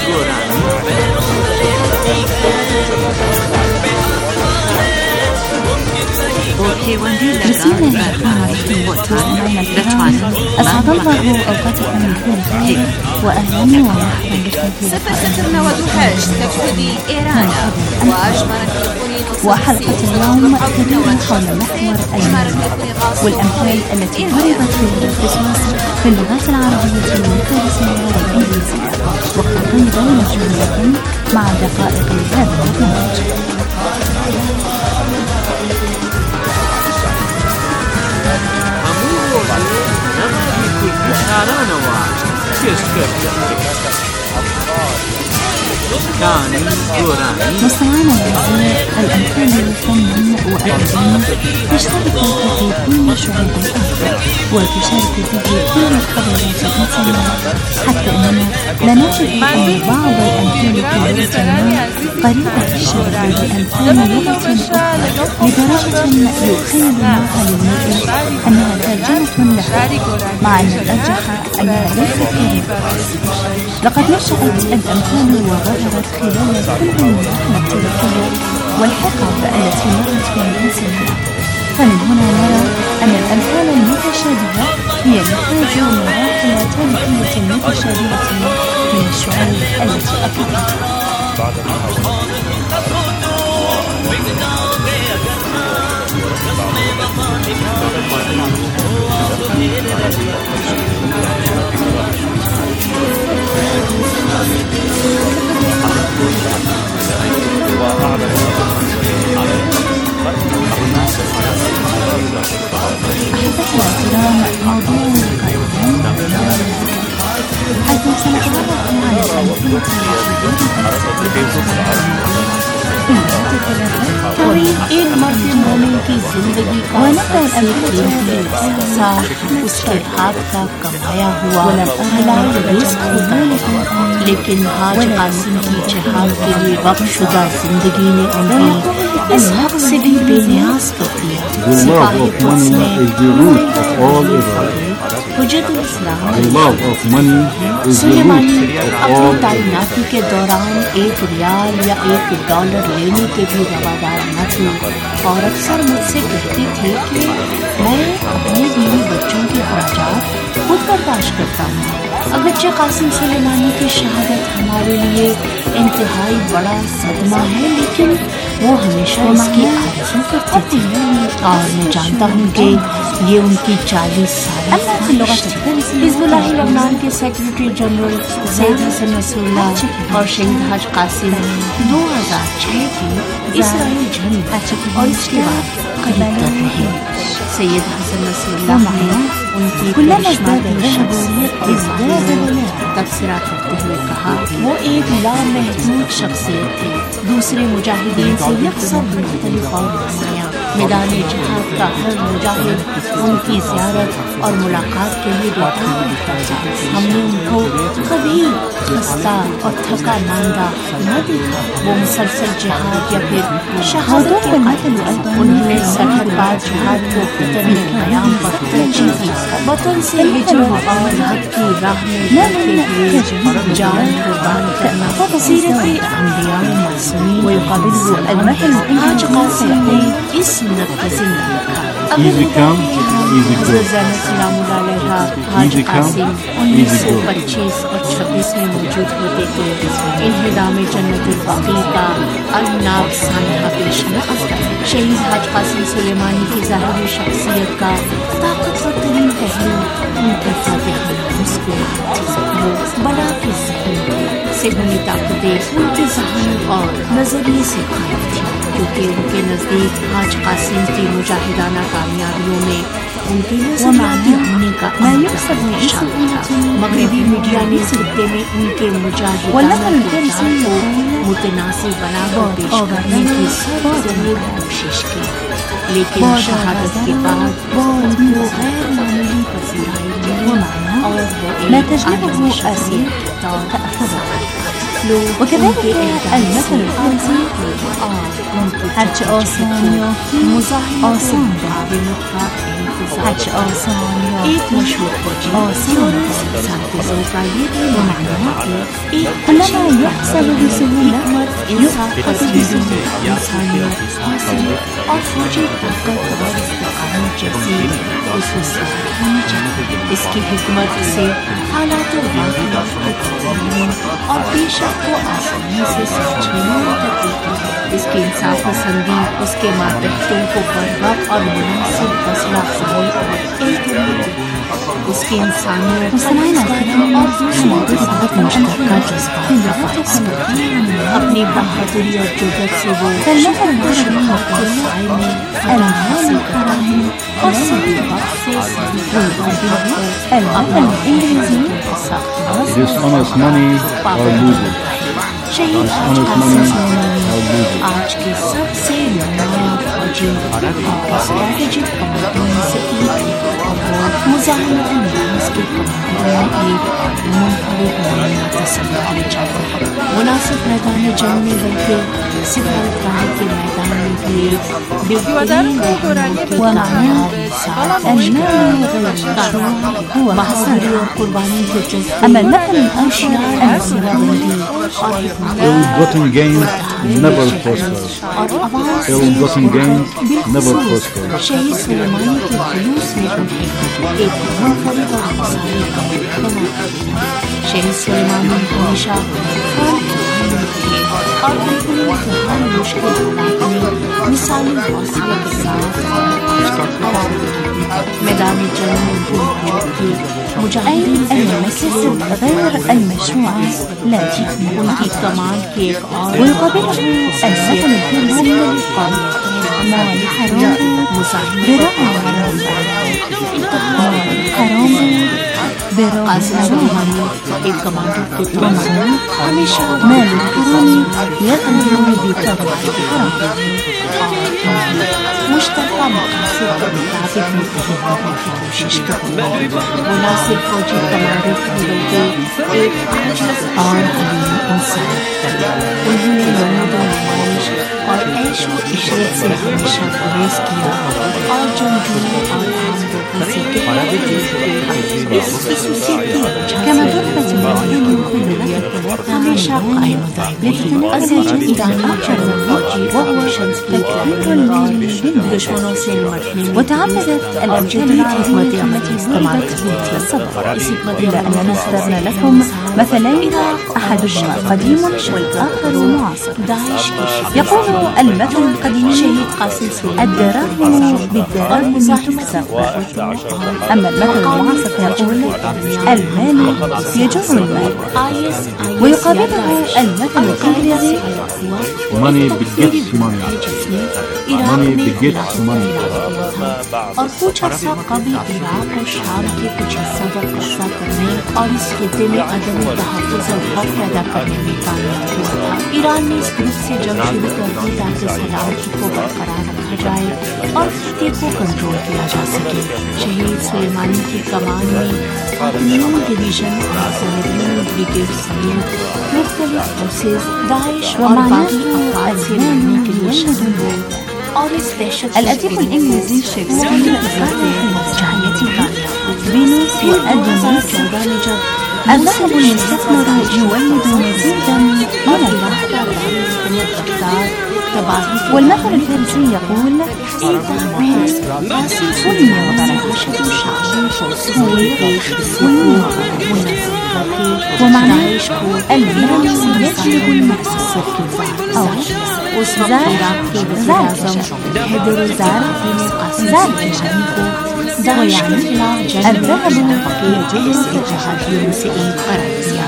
بسم الله الرحمن الرحيم. مستمعينا الكرام، أسعد الله أوقاتكم من كل خير وأهلا ومرحبا بكم في سترنا ودهاش تفقدي إيران وحلقة اليوم تدور حول محور المرأة والأمثال التي ضربت في الاختصاص في اللغات العربية والفارسية والإنجليزية، وقد نجري لكم مع دقائق هذا البرنامج. مستمعينا الأعزاء، الأمثال فن وأدب تشترك في كل شعوب الأرض وتشارك فيه كل الحضارات المصرية، حتى أننا لا نجد أن بعض الأمثال في لغتنا قريبة الشبه بأمثال لغة أخرى لدرجة يخيل المرء للمرء أنها ترجمة لها، مع أن الأرجح أنها ليست كذلك. لقد نشأت الأمثال وظهرت خلال كل المراحل التاريخية والحقب التي مرت في الإنسان، فمن هنا نرى أن الأمثال المتشابهة هي نتاج مراحل تاريخية متشابهة من الشعوب التي أكلتها. حيث سنتعرف على خلفية تاريخ ایک مرد مومن کی زندگی کا سب سے قیمتی حصہ اس کے ہاتھ کا کمایا ہوا حلال رزق ہوتا ہے، لیکن حاج قاسم کی جہاد کے لیے وقف شدہ زندگی نے انہیں اس حق سے بھی بے نیاز کر دیا۔ سپاہ قدس میں حجت الاسلام سلیمانی اپنی تعیناتی کے دوران ایک ریال یا ایک ڈالر لینے کے بھی روادار نہ تھے، اور اکثر مجھ سے کہتے تھے کہ میں اپنے بیوی بچوں کے اخراجات خود برداشت کرتا ہوں۔ اگرچہ قاسم سلیمانی کی شہادت ہمارے لیے انتہائی بڑا صدمہ ہے، لیکن وہ ہمیشہ اس کی آرزو کرتے تھے، اور میں جانتا ہوں کہ یہ ان کی چالیس سال حزب اللہ لبنان کے سیکرٹری جنرل سید حسن نصر اللہ اور شہید حاج قاسم دو ہزار چھ کی اسرائیل جنگ اور اس کے بعد قریب تر رہے۔ سید حسن نصر اللہ نے ان کی کرشماتی شخصیت کے بارے میں تبصرہ کرتے ہوئے کہا وہ ایک لامحدود شخصیت تھے، دوسرے مجاہدین سے یکساں مختلف اور نمایاں۔ میدان جہاد کا ہر مجاہد ان کی زیارت اور ملاقات کے لیے بیدار رہتا تھا۔ ہم نے ان کو کبھی خستہ اور تھکا ماندہ نہ دیکھا۔ وہ مسلسل جہاد یا پھر شہادت کے قاتل، انہوں نے سرحد پار جہاد کو فتن قیام پر ترجیح دی، وطن سے ہجرت اور حق کی راہ میں لڑتے ہوئے جان قربان کرنا سیرت انبیاء معصومین المثل حاج قاسم نے اس منتظم لکھا۔ حضرت زینب سلام اللہ علیہ حاج قاسم انیس سو پچیس اور چھبیس میں موجود ہوتے تھے۔ انہدام جنت البقیع کا ارناب سانحہ پیش نہ شہید حاج قاسم سلیمانی کی ظاہری شخصیت کا طاقتور ترین پہلو ان کی فاتحانہ مسکراہٹ، وہ بڑا کے ذہن ذہنی طاقتیں ان کی ذہانت اور نظریے سے قائم تھی، کیونکہ ان کے نزدیک حاج قاسم کی مجاہدانہ کامیابیوں میں ان کے نظریاتی ہونے کا شامل تھا۔ مغربی میڈیا نے خطے میں ان کے مجاہدانہ کردار کو متناسب بنا کر پیش کرنے کی سب ذریعے کوشش کی، لیکن شہادت کے بعد ان کو غیر معمولی پذیرائی ملی اور وہ ایک عالمی شخصیت کے طور پر وكذلك المثل الفارسي هرچ آسانیوں کی آسان هرچ آسانیوں ایک مشہور آسان ساتھیوں کا یہ بھی معنی ہے کہ كلما يحصل بسهولة انصاف پسندی انسانیت حاصل اور فوجی طاقت اور استقامت جیسی خصوصیات ہونی چاہیے۔ اس کی حکمت سے حالات و واقعات کو پڑھنے اور بے شک کو آسانی سے سمجھنے میں مدد دیتی۔ اس کی انصاف پسندی اس کے ماتحتوں کو بروقت اور مناسب فیصلہ افزائی اور ایک اس کی انسانیت اور دوسروں کے ساتھ مشترکہ جذبات کا باعث بنتی ہے۔ اپنی بہادری اور جرأت سے وہ دشمنوں کو سائے میں فتح حاصل کرتا ہے اور صحیح وقت سے صحیح وقت پر اپنے dishonest money or lose it. شہید حاج قاسم سلیمانی آج کے سب سے نمایاں فوجی اور اسٹریٹجک کمانڈروں میں سے ایک تھے اور وہ مزاحمت انداز کے کمانڈروں میں ایک منفرد نمایاں تصور کیا جاتا ہے۔ مناسب میدان جنگ میں بلکہ سفارتکار کے میدان میں بھی بہترین رہنما کی کامیاب مثال ہے۔ بہادری اور قربانی کے جذبے ہوشیار منصوبہ اور Ill-gotten gains never prosper. Ill-gotten gains never prosper. شہید سلیمانی کے خلوص نے انہیں ایک منفرد اور مثالی کمانڈر بنا دیا۔ شہید سلیمانی ہمیشہ خان کے اور انہوں نے ہر مشکل حالات میں مثالی حوصلے کے ساتھ میدان جنگ میں موجود تھے مجاہدین المسلسل غیر المشروعة التي ان کی کمان کے ایک اور ويقابله المثل الفرسي قال ما الحرام برغم حرام برغم حرام ایک کمانڈو کے طور پر ہمیشہ مال الحرام يقدر بطبع الحرام مشترکہ مقاصد کے مطابق متحد کی کوشش کرنا مناسب فوجی کمانڈو کی بلکہ ایک عاجز اور حلیم انسان انہوں نے نمود و نمائش اور عیش و عشرت سے ہمیشہ گریز کیا اور جنگجوؤں اور عام لوگوں سے اس خصوصیت کی وجہ سے ہمیشہ قائم ایرانی جرمن فوجی آپریشنز کی دشمنوں سے نمٹنے میں وتعمدت الأمثلة حكمة التي استمعت فيها الصبر إلى أننا اخترنا لكم مثلين أحدهما قديم والآخر معاصر. يقول المثل القديم الدراهم بالدراهم تكسب، أما المثل المعاصر يقول المال يجر المال. ويقابله المثل الإنجليزي money begets money. money begets money. اور کچھ عرصہ قبل عراق اور شام کے کچھ حصہ پر قبضہ کرنے اور اس خطے میں عدم تحفظ اور خوف پیدا کرنے میں کامیاب ہوا تھا. ایران نے اس گروپ سے جنگ شروع کر دی تاکہ سلامتی کو برقرار رکھا جائے اور خطے کو کنٹرول کیا جا سکے. شہید سلیمانی کی کمان میں نیو ڈویژن اور سنگین بریگیڈ سمیت مختلف فورسز داعش اور باقی افراد سے لڑنے کے لیے شامل ہوئے اور اس دہشت الأديب الإنجليزي شكسبير فينوس وأدونيس الذهب المستثمر يولد مزيدا من البحر. والمثل الفارسي يقول إذا بني ومعناه المال يجلب المأسس أو زار زار هدر زار زار ويعني الذهب يجلس إجهاد المسئين قراريا.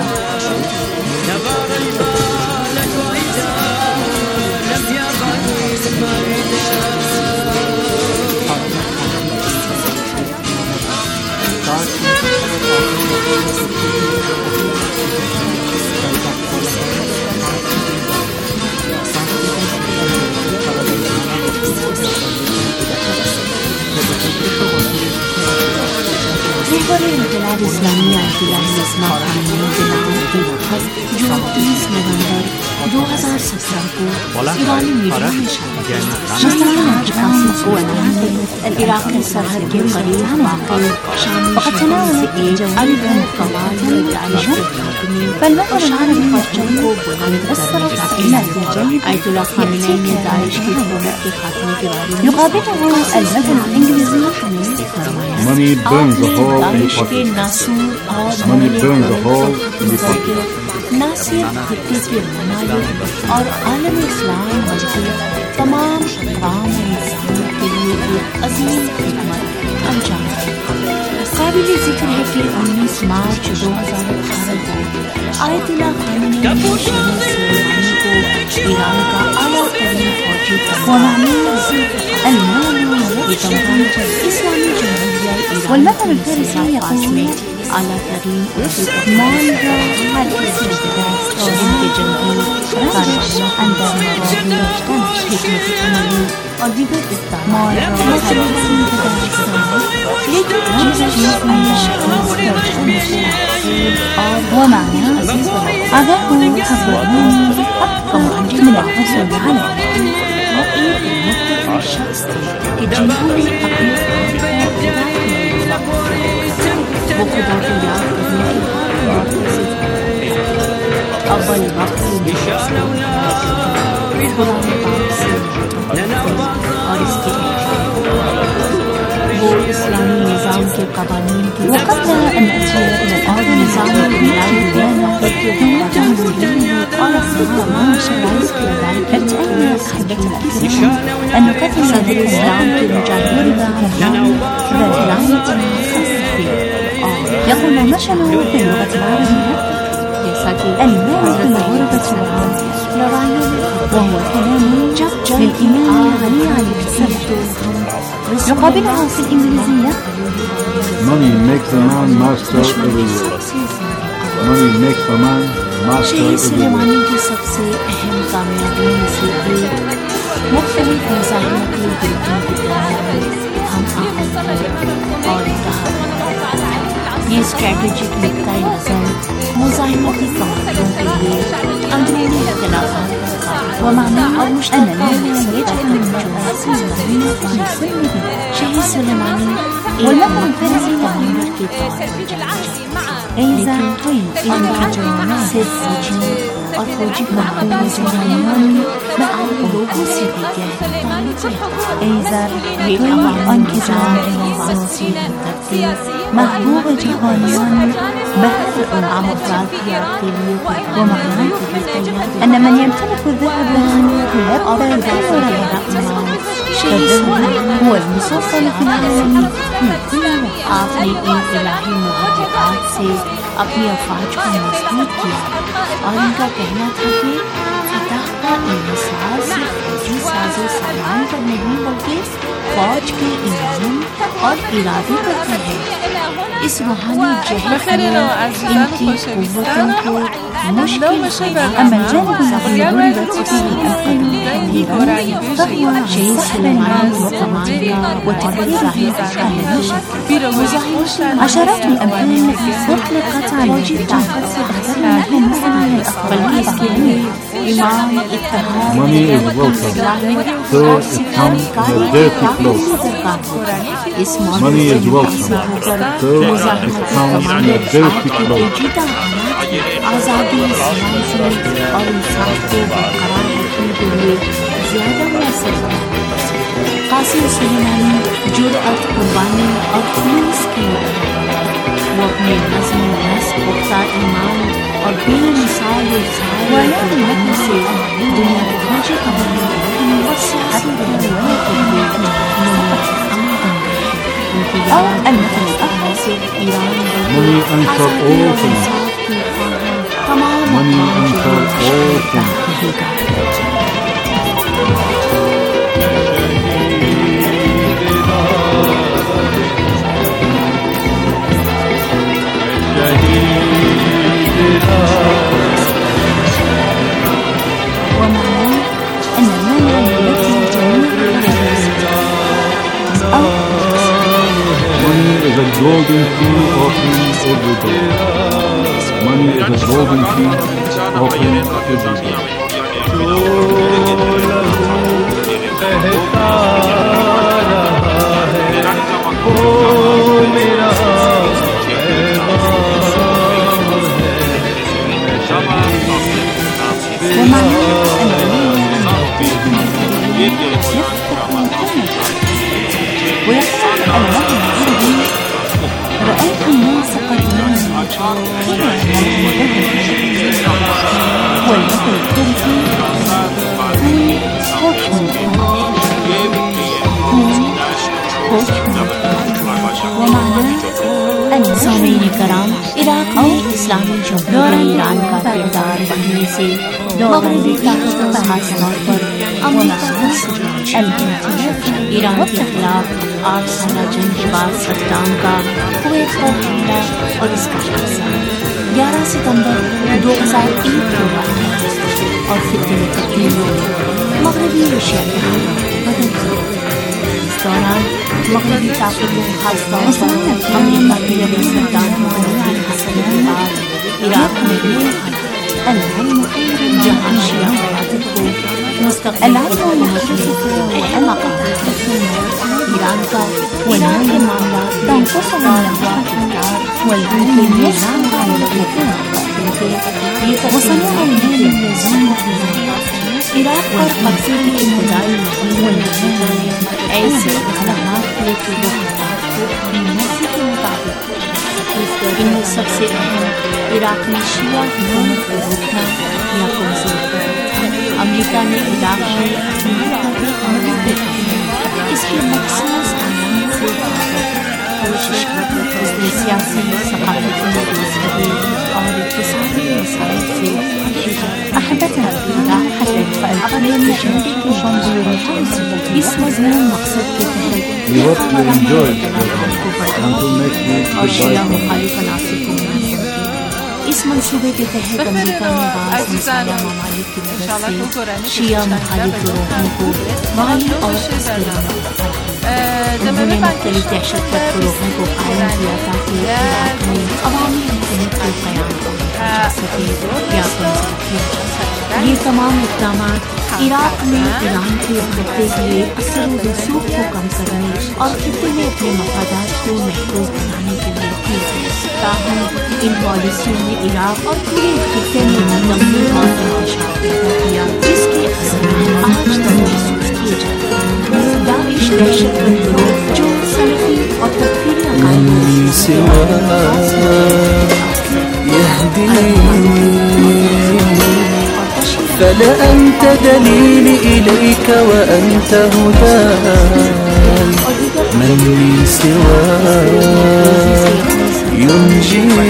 محور انقلاب اسلامی آیت اللہ عثمان خان نے جو تیس نومبر دو ہزار سترہ کو ایرانی میڈیا میں شامل کیا. کو عراق کی سرحد کے قریب واقع شامی شہر سے ایک البن قوال داعش کے خاتمے اور شام پرچم کو بلند کرنے آیت اللہ خامنئی نے داعش کی حکومت کے خاتمے کے بارے میں يقابله المثل الإنجليزي money burns a hole in the داعش کے pocket. ناسور اور money burns a hole in the pocket. نہ صرف خطے کے ممالک اور عالم اسلام بلکہ تمام اقوام و انسانوں کے لیے ایک عظیم خدمت انجام دی. قابل ذکر ہے کہ انیس مارچ دو ہزار اٹھارہ کو آیت اللہ خامنئی نے شہید سلیمانی کو ایران کا اعلیٰ ترین فوجی اسلامی جمہوریہ والمثل الفارسي يقول اعلیٰ ترین مال را ہر کسی جن کے جنگی کارروائیوں اندر مراحل حکمت عملی اور دیگر اقدامات لیکن جس چیز میں شخص اور هو معناه أداء حضرمون أكثر من الحصول عليه. وہ ایک متقی شخص تھے کہ جنہوں نے اپنے وہ خدا کو یاد کرنے کے بعد اول وقت قرآن پاک سے اور اس کے وہ اسلامی نظام نظام کے قوانین کی وقبل أن أتي إلى الأرض نظام الملاعب اور تمام شرائط ذلك أن أحبة الإسلام أن نقدم صدر الإسلام في مجاهدين برنامج يقول نشأ في اللغة العربية المال في الغربة العربية وهو كلام للإمام علي عليه السلام يقابلها في الإنجليزية Money makes a man master everywhere. Money makes a man master everywhere. की सबसे अहम कामयाबियों में से एक मुख्तलिफ मज़ाहिर की बिल्कुल हम और कहा ये स्ट्रैटेजिक नुक्ता नज़र मुज़ाहिमती कमांडरों के लिए अंदरूनी इख्तिलाफ़ात ومعنى أن المال يجب أن يكون شهيد سليماني والمثل الفرزي لغير إذا إن رجل سيسجن और फौजी महबूब जहानियों में आप लोगों से भी कहते ऐज़र बेकमाल उनकी जान रहने से करते महबूब जहानियों بهر الأنعام والفاكهة के लिए ومعنى أن من يمتلك الذهب أو يدافع الرحمن هو المسلسل في العالم आपने इन इलाही मुहर्रिकात से अपनी अफवाज को मजबूत किया और इनका कहना था कि फतह का इन्हिसार सिर्फ फौजी साजो सामान पर नहीं बल्कि फौज के ईमान और इरादे पर भी है इस रूहानी जहद में इनकी कुव्वतों को मुश्किल अमल जन्ब सभी गुरबत फीह الأنفال فهو شيء سليمان وقمانية وتكرير عشرات الأمثال أطلقت على طاقة اختلافهم مثلا بلقيس كلمة إمام اتهام Money is welcome, so it comes in a dirty clothes. Money is welcome, so it comes in a dirty clothes. آزادی اسلام سے اور انصاف کو برقرار رکھنے کے لیے زیادہ میسر قاسم سلیمانی جرأت قربانی اور خلوص کی وہ اپنے نظم و نسق پختہ ایمان اور بے مثال اظہار قربانی سے دنیا کے فوجی قوانین اور سیاسی رہنمائی کے لیے اور المثل الأخر سے ایران Money answer all things. Money answer all things. ومعناه أن المانع يمثل جميع Money is a golden key opening every day. Money is a golden key opening every day. ويقول الله العربي رأيت الناس قد ناموا والمثل التركي ومعناه أن سامعین کرام عراق میں اسلامی جمہوریہ ایران کا کردار بننے سے مغربی طاقت پر خاص طور پر امریکہ ایران کے خلاف آٹھ سالہ جنگ کے بعد صدام کا کویت پر حملہ اور اس کا حادثہ گیارہ ستمبر دو ہزار ایک کو واقع اور خطے میں تبدیل ہو مغربی ایشیا کے حالات بدل گئے اس دوران مغربی طاقتوں خاص طور پر امریکہ کے جب صدام حسین حسن کے بعد عراق میں نئے حالات العلم جہاں شیعہ قیادت کو مستقبل ایران کا ونان معاملات والعلم النظام وصنع الدين النظام عراق پر مقصدی ابتدائی والنظام ایسے اقدامات کے وقت ان میں سب سے اہم عراق میں شیعہ حکومت کو روکنا یا کمزور کرنا۔ امریکہ نے عراق میں اپنی حکومت اس کے مخصوص عمل سے کوشش کی۔ اس نے سیاسی، ثقافتی، مذہبی اور اقتصادی مسائل سے أحدثنا العراق حتى فألقنا بجانب الجمهورية اس مضمون مقصد کے تحت شیعہ مخالف عناصر کو منظم کیا۔ اس منصوبے کے تحت امریکہ نے بعض مسلح ممالک کی مدد سے شیعہ مخالف گروہوں کو مالی اور اصطلاحات انہوں نے مختلف دہشت گرد گروہوں کو قائم کیا تاکہ عراق میں عوامی حکومت کو قیام کیا جا سکے یا تنظیم کیا جا سکے۔ یہ تمام اقدامات عراق میں ایران کے بڑھتے ہوئے اثر و رسوخ کو کم کرنے اور خطے میں اپنے مفادات کو محفوظ بنانے کے لیے کیے گئے۔ تاہم ان پالیسیوں نے عراق اور پورے خطے میں تبدیلی اور انتشار پیدا کیا جس کے اثرات آج تک محسوس کیے جاتے ہیں۔ داعش دہشت گرد گروہ جو سلفی اور تکفیری عقائد فلا أنت دليلي إليك وأنت هداي من لي سواك ينجيني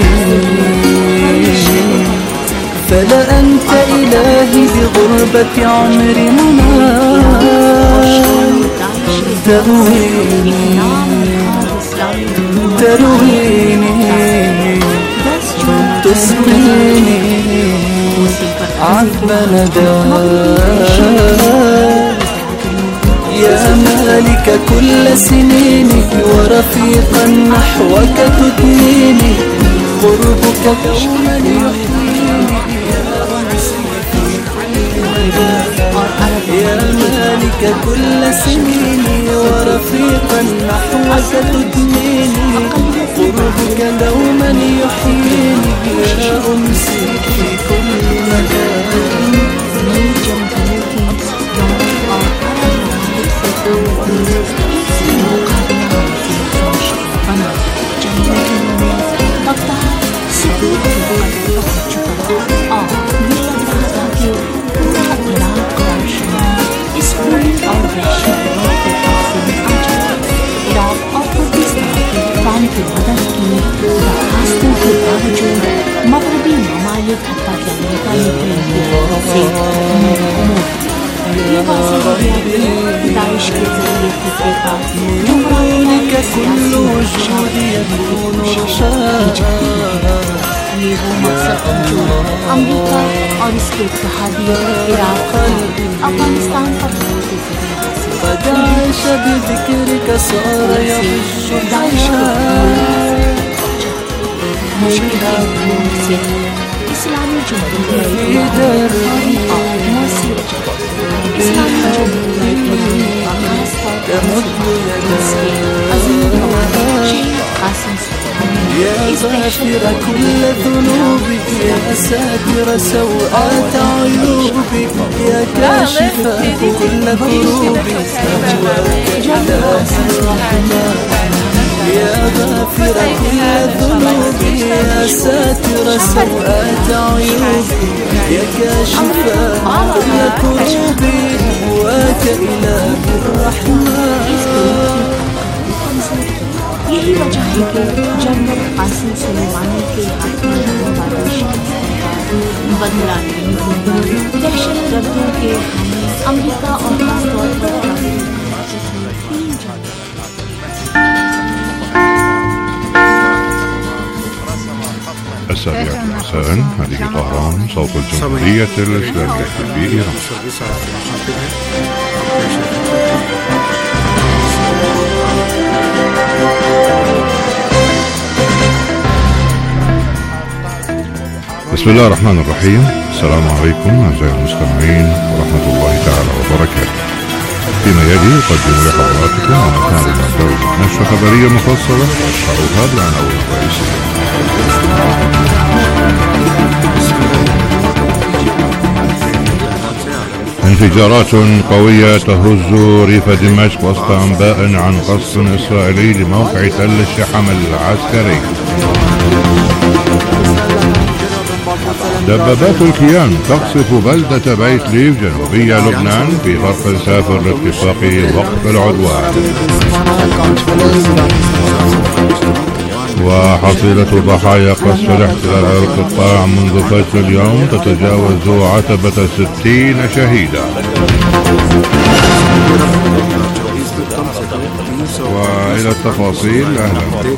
فلا أنت إلهي بغربة عمري مناي ترويني ترويني تسقيني عذب نداك يا مالك كل سنيني ورفيقا نحوك تدنيني قربك دوما يحييني يا مالك كل سنيني ورفيقا نحوك تدنيني قربك دوما يحييني يا أنسي في كل مكان مغربی ممالک حتیٰ کہ امریکہ نے یہ واضح ہو گیا کہ داعش کے ذریعے خطے کا یہ وہ مقصد جو امریکہ اور اس کے اتحادی عراق افغانستان پر داعش بذكرك صار يعيش اسلامی جمہوریہ اور موثر اسلامی جمہوریہ خاص طور يا غافر كل ذنوبي يا ساتر سوءات عيوبي يا كاشف كل كروبي أهواك إلهي الرحمن يا غافر كل ذنوبي يا ساتر سوءات عيوبي يا كاشف كل كروبي أهواك إلهي الرحمن۔ یہی وجہ ہے کہ جنرل قاسم سلیمانی کے ہاتھ میں ہونے والی بدلا نہیں ہوئی۔ دہشت گردوں کے امریکہ اور خاص طور پر السابعة مساء، هذه طهران صوت الجمهورية الإسلامية في إيران. بسم الله الرحمن الرحيم. السلام عليكم أعزائي المستمعين ورحمة الله تعالى وبركاته. فيما يلي أقدم لحضراتكم عنوان المبدأ نشرة خبرية مفصلة أشهرها بالعناوين الرئيسية. انفجارات قوية تهز ريف دمشق وسط أنباء عن قصف إسرائيلي لموقع تل الشحم العسكري. دبابات الكيان تقصف بلدة بيت ليف جنوبي لبنان في غرق سافر لاتفاق وقف العدوان. وحصيلة ضحايا قصف الاحتلال على القطاع منذ فجر اليوم تتجاوز عتبة ستين شهيدا. وإلى التفاصيل. أهلا.